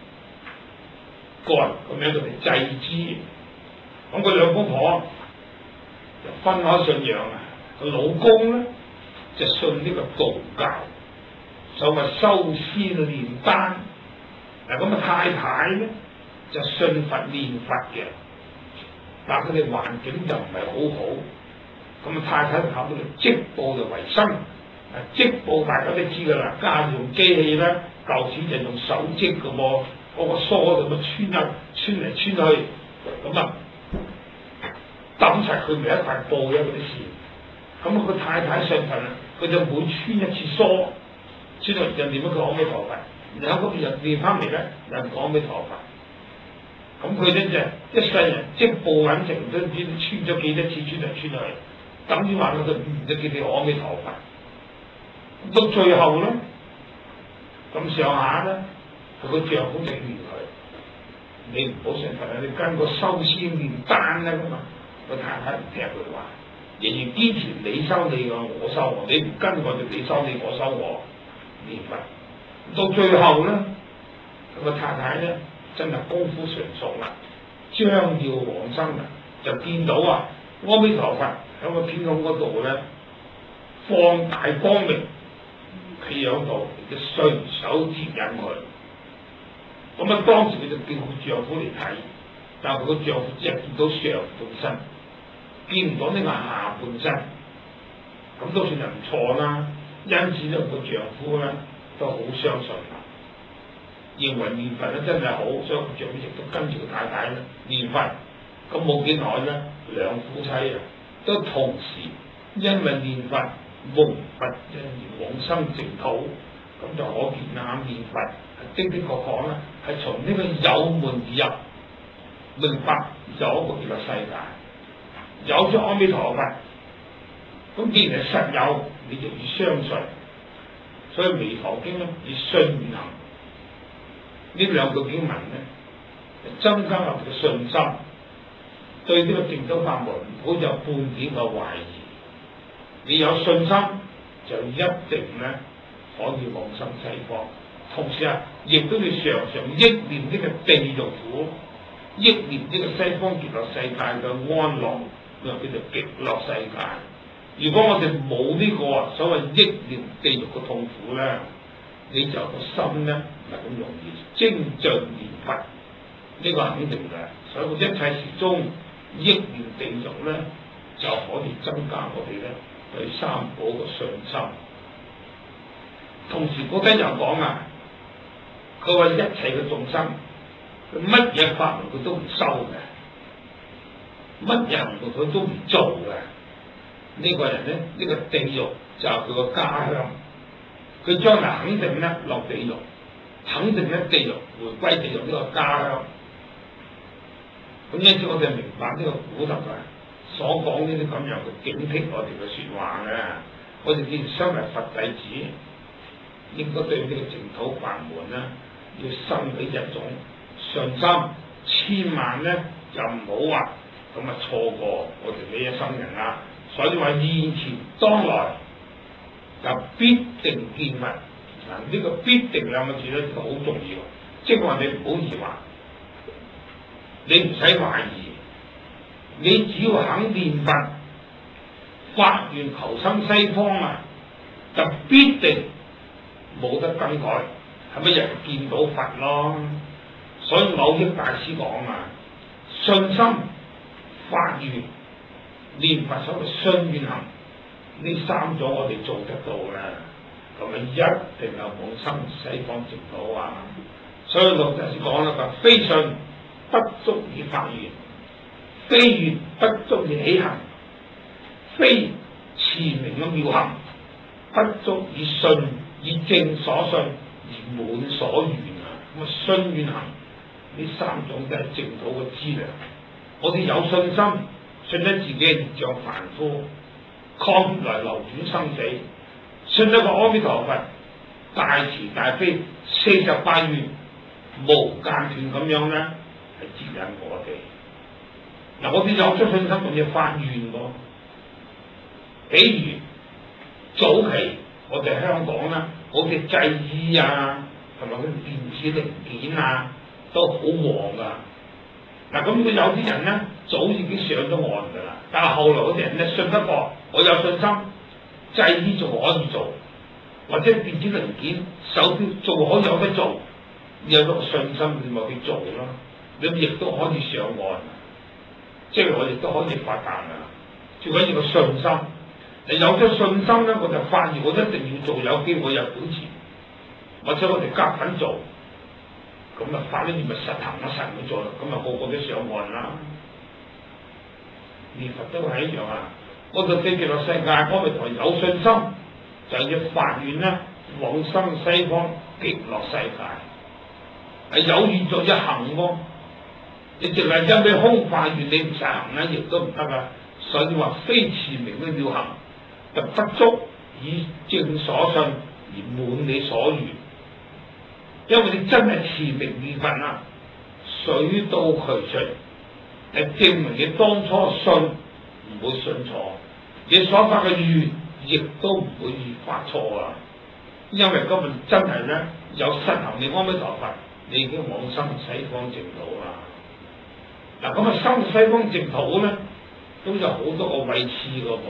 Speaker 1: 葛個名叫做濟之。咁佢2公婆就分開信仰啊。個老公咧就信呢個道教，所謂修仙煉丹。嗱，咁太太咧就信佛念佛嘅，但佢哋環境就唔係好好。咁太太靠到織布就為生。織布大家都知㗎啦，家用機器咧，舊時就用手織㗎喎， 我個梳度咪穿嚟穿去，咁啊揼實佢咪一塊布嘅嗰啲線。咁啊，個太太上陣啦，佢就每穿一次梳，穿到又念一個阿彌陀佛，然後嗰邊又念翻嚟咧，又講阿彌陀佛。咁佢咧就一世人即步穩成都唔知穿咗幾多次穿嚟穿去，等於話佢就唔知幾條阿彌陀佛。到最後咧，咁上下咧，佢個丈夫就勸佢：你唔好成佛啦，你跟個修仙煉丹啦咁啊！個太太唔聽佢話。仍然堅持你收你個，我收我，你唔跟我就你收你，我收我，念佛。到最後咧，個太太咧真係功夫純熟啦，將要往生啦，就見到啊阿彌陀佛喺個天空嗰度咧放大光明，企喺度，就順手接引佢。咁啊，當時佢就叫佢丈夫嚟睇，但係佢個丈夫只係見到上半身。見唔到呢個下半身，咁都算係唔錯啦。因此咧，個丈夫咧都好相信，認為念佛咧真係好，所以個丈夫亦都跟住個太太咧念佛。咁冇幾耐咧，兩夫妻啊都同時因為念佛蒙佛因而往生淨土，咁就可見啊念佛的確確咧係從呢個有門而入，明白有一個叫做世界。有咗阿彌陀佛，咁既然係實有，你就要相信。所以《彌陀經》咧以信願行呢兩個經文咧，增加我哋嘅信心，對呢個淨土法門唔好有半點嘅懷疑。你有信心就一定咧可以往生西方。同時啊，亦都要常常憶念呢個地獄苦，憶念呢個西方極樂世界嘅安樂。叫做極樂世界。如果我哋冇呢個所謂憶念地獄嘅痛苦咧，你就個心咧唔係咁容易精進念佛，呢個係肯定嘅。所以一切時中憶念地獄咧，就可以增加我哋咧對三寶嘅信心。同時古德又講啊，佢話一切嘅眾生，佢乜嘢法門佢都唔收嘅。乜嘢行動佢都唔做嘅，呢個人咧，呢個地獄就係佢個家鄉，佢將來肯定咧落地獄，肯定咧地獄回歸地獄呢個家鄉。咁因此我哋明白呢個古德啊所講呢啲咁樣嘅警惕我哋嘅説話嘅，我哋既然身為佛弟子，應該對呢個淨土法門咧要生起一種信心，千萬咧就唔好話。咁啊錯過我哋呢一生人啦，所以話現前當來就必定見佛。嗱，呢個必定兩個字咧就好重要，即係話你唔好疑惑，你唔使懷疑，你只要肯念佛，發願求生西方啊，就必定冇得更改，係咪人見到佛咯？所以某益大師講啊，信心。發願念佛所謂信願行，呢三種我哋做得到啦，咁咪一定係往生西方淨土啊！所以老大師講啦，話非信不足以發願，非願不足以起行，非持名嘅妙行不足以信以正所信而滿所願啊！咁啊信願行呢三種都係淨土嘅資糧。我哋有信心，信得自己係業障凡夫，抗來流轉生死，信得個阿彌陀佛大慈大悲48願無間斷咁樣咧，係接引我哋。嗱，我哋有咗信心，仲要發願喎。比如早期我哋香港啦，好似製衣啊，同埋嗰啲電子零件啊，都好旺噶。嗱，咁佢有啲人咧早已經上咗岸㗎啦，但係後來嗰啲人咧信得過，我有信心，製衣仲可以做，或者電子零件、手錶仲可以有得做，有咗個信心你咪去做咯，你亦都可以上岸，即係我亦都可以發達㗎，最緊要個信心。你有咗信心咧，我就發現我一定要做，有機會有本錢，或者我哋夾緊做。 咁啊法呢啲咪實行咗神去做啦，咁啊個個都上岸啦。念佛都係一樣啊！我哋對極樂世界，我哋同有信心，就要發願啦，往生西方極樂世界，係有願就一行喎。你淨係因為空發願，你唔實行咧，亦都唔得啊！所以話非持名都要行，就不足以正所信而滿你所願。因為你真係持名念佛啊，水到渠成，係證明你當初信唔會信錯，你所發嘅願亦都唔會發錯啊！因為根本真係咧有實行你阿彌陀佛，你已經往生西方淨土啦。嗱咁啊，生西方淨土咧都有好多個位次噶噃，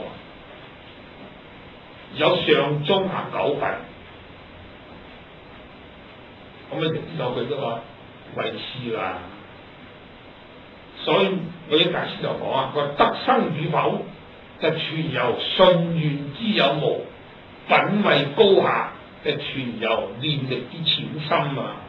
Speaker 1: 有上中下九品，咁你就知道佢嗰個位次啦。所以我啲大師就講啊，佢話得生與否，就全由信願之有無，品位高下就全由念力之淺深啊！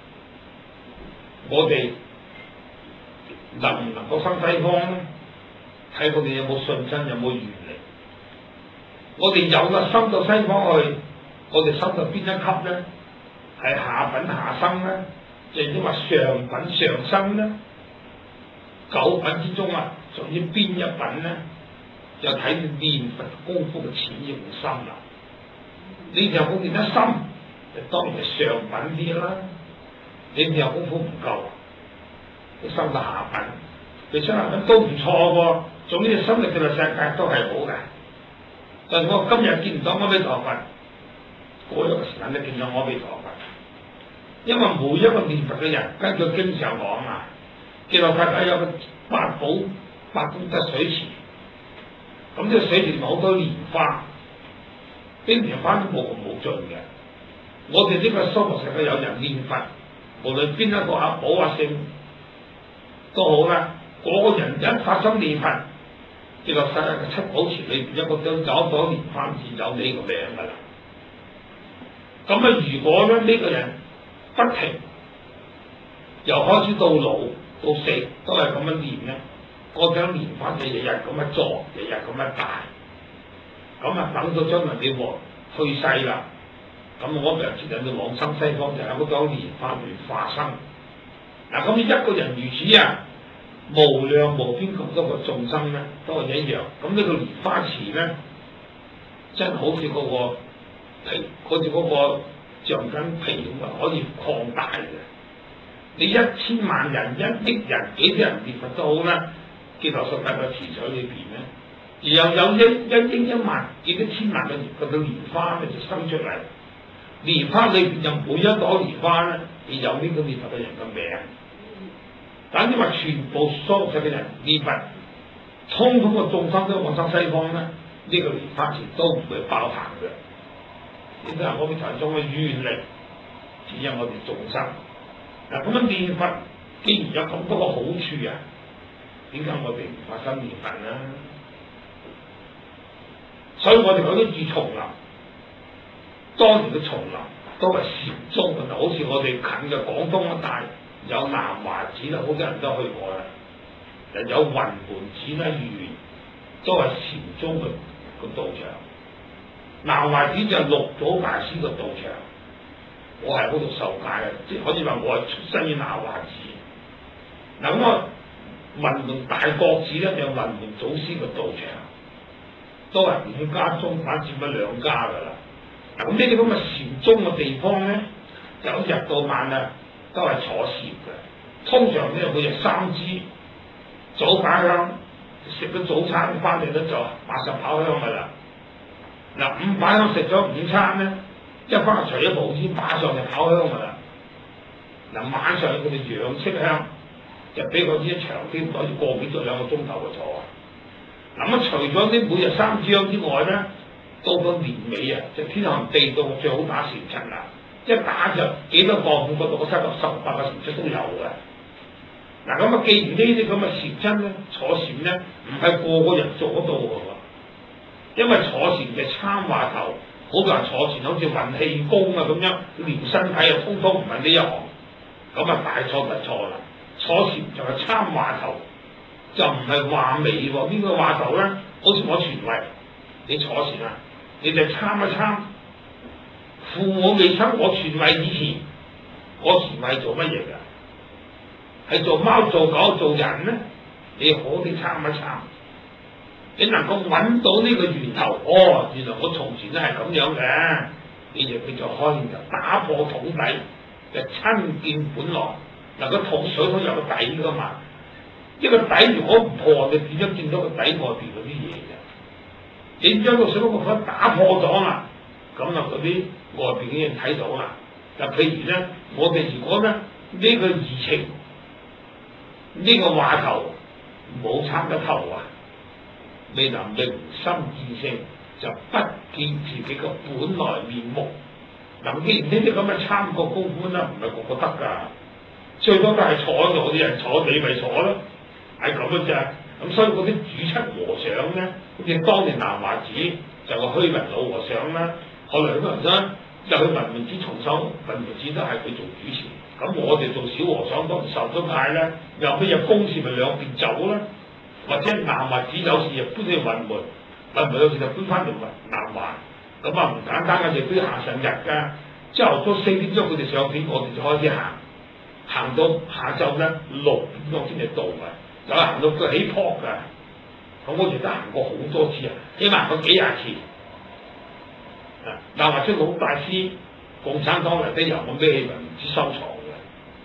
Speaker 1: 我哋能唔能夠生西方咧？睇我哋有冇信心，有冇願力。我哋有啦，生到西方去，我哋生到邊一級咧？係下品下生咧，亦即話上品上生咧？九品之中啊，屬於邊一品咧？就睇念佛功夫嘅淺與深啦。你念功練得深，就當然係上品啲啦。你念功夫唔夠，你升到下品，你升下品都唔錯喎。總之，生嚟極樂世界都係好嘅。但係我今日見唔到阿彌陀佛，過一個時間都見到阿彌陀佛。因為每一個念佛嘅人，根據經上講啊，極樂世界有個八寶八功德水池，咁呢個水池好多蓮花，啲蓮花都無窮無盡嘅。我哋呢個娑婆世界有人念佛，無論邊一個阿寶阿聖都好啦，嗰個人一發心念佛，極樂世界嘅七寶池裏邊一個都有一朵蓮花字有你個名噶啦。咁啊，如果咧呢個人不停由開始到老到死都係咁樣念咧，嗰張蓮花就日日咁樣作，日日咁樣大，咁啊等到將來你去世啦，咁我哋就接引到往生西方，就喺嗰張蓮花裏化生。嗱，咁一個人如此啊，無量無邊咁多個眾生咧，都係一樣。咁呢個蓮花池咧，真係好似嗰個皮，好似嗰個橡筋皮咁啊，可以擴大嘅。你1000萬人、1億人、幾億人念佛都好啦，極樂世界嘅池水裏邊咧，而又有一億1萬幾多千萬嘅嗰個蓮花咧就生出嚟。蓮花裏邊就每一朵蓮花咧，亦有呢個念佛嘅人嘅名。等於話全部所有嘅人念佛，通通嘅眾生都往生西方咧，呢個蓮花池都唔會爆棚嘅。呢啲係我哋台中嘅願力，指引我哋眾生。嗱，咁樣念佛，既然有咁多個好處啊，點解我哋唔發心念佛呢？所以我哋嗰啲住叢林，當年嘅叢林都係禪宗嘅，好似我哋近嘅廣東一帶有南華寺啦，好多人都去過啦，有雲門寺啦、豫園都係禪宗嘅道場。南華寺就係六祖大師嘅道場。我係嗰度受戒嘅，即係可以話我係出身於南華寺。嗱，咁啊，雲門大覺寺咧就雲門祖師嘅道場，都係5家宗反佔咗2家噶啦。嗱，咁呢啲咁嘅禪宗嘅地方咧，由日到晚啊都係坐禪嘅。通常咧每日3支早擺香，食咗早餐翻嚟咧就馬上跑香噶啦。嗱，5擺香食咗午餐咧。一翻嚟除咗布衣，馬上就跑香噶啦。嗱，晚上佢哋養色香，就比嗰啲長啲，可以過幾咗2個鐘頭嘅坐啊。嗱，咁除咗啲每日3支香之外咧，到年尾啊，就天寒地凍，最好打禪七啦。一打就幾多個5個6個7個18個禪七都有嘅。嗱，咁啊，既然呢啲咁嘅禪七咧，坐禪咧，唔係個個人做得到嘅喎，因為坐禪嘅參話頭。好多人坐禪好似運氣功啊咁樣，練身體啊，通通唔係呢一行。 咁啊大錯特錯啦！坐禪就係參話頭，就唔係話尾喎。邊個話頭咧？好似我傳位，你坐禪啊，你就參一參。父母未生我傳位以前，我傳位做乜嘢㗎？係做貓、做狗、做人咧？你好啲參一參，你能夠揾到呢個源頭，哦，原來我從前都係咁樣嘅，你就叫做開悟，就打破桶底，就親見本來。嗱，個桶水都有個底噶嘛，一個底如果唔破，你點樣見到個底外邊嗰啲嘢啫？你將個水嗰個粉打破咗啦，咁啊嗰啲外邊嘅嘢睇到啦。嗱，譬如咧，我哋如果咧呢個移情，呢個話頭冇參得透啊，未能明心見性，就不見自己個本來面目。嗱，既然呢啲咁嘅參覺功夫咧，唔係個個得㗎。最多都係坐喺度啲人坐，你咪坐咯，係咁嘅啫。咁所以嗰啲主七和尚咧，好似當年南華寺就個虛雲老和尚啦，後來虛雲生就去雲門寺重修，雲門寺都係佢做主持。咁我哋做小和尚都唔受咗戒咧，有乜嘢公事咪兩邊走啦，或者南華寺有事就搬去雲門，雲門有事就搬翻嚟南華。咁啊唔簡單嘅，亦都要行成日㗎。朝頭早4點鐘佢哋上片，我哋就開始行。行到下晝咧6點鐘先至到嘅，有行到佢起坡㗎。咁我亦都行過好多次啊，起碼行過幾廿次。啊，南華出老大師，共產黨嚟都由我孭起雲門寺收藏嘅。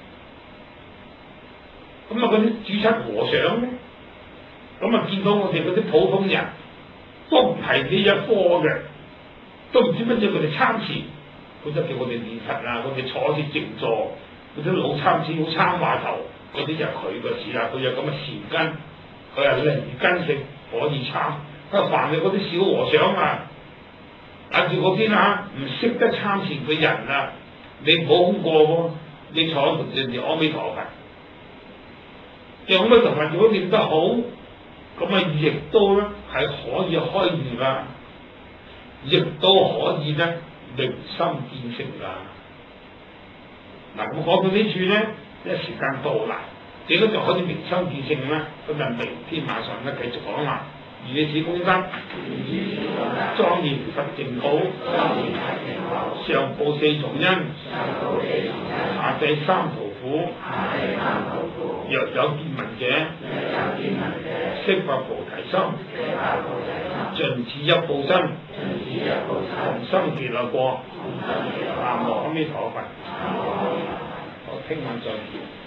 Speaker 1: 咁啊，嗰啲主七和尚咧，咁啊見到我哋嗰啲普通人，都唔係呢一科嘅，都唔知乜嘢佢哋參禪，佢就叫我哋練佛啊，佢哋坐住靜坐。嗰啲老參師、老參話頭，嗰啲就係佢個事啦。佢有咁嘅禪根，佢係靈根性可以參。佢凡係嗰啲小和尚啊，睇住嗰邊啊，唔識得參禪嘅人啊，你唔好空過喎。你坐喺度念阿彌陀佛，阿彌陀佛如果念得好，咁啊亦都咧係可以開悟㗎，亦都可以咧明心見性㗎。嗱，我講到呢處咧，因為時間到啦，點解就可以明心見性咧？咁就明天晚上咧繼續講啦。如是功德，莊嚴佛淨土，上報4重恩，下濟3途苦。若有見聞者，悉發菩提心，盡此一報身，同生極樂國。南無阿彌陀佛。好，聽晚再見。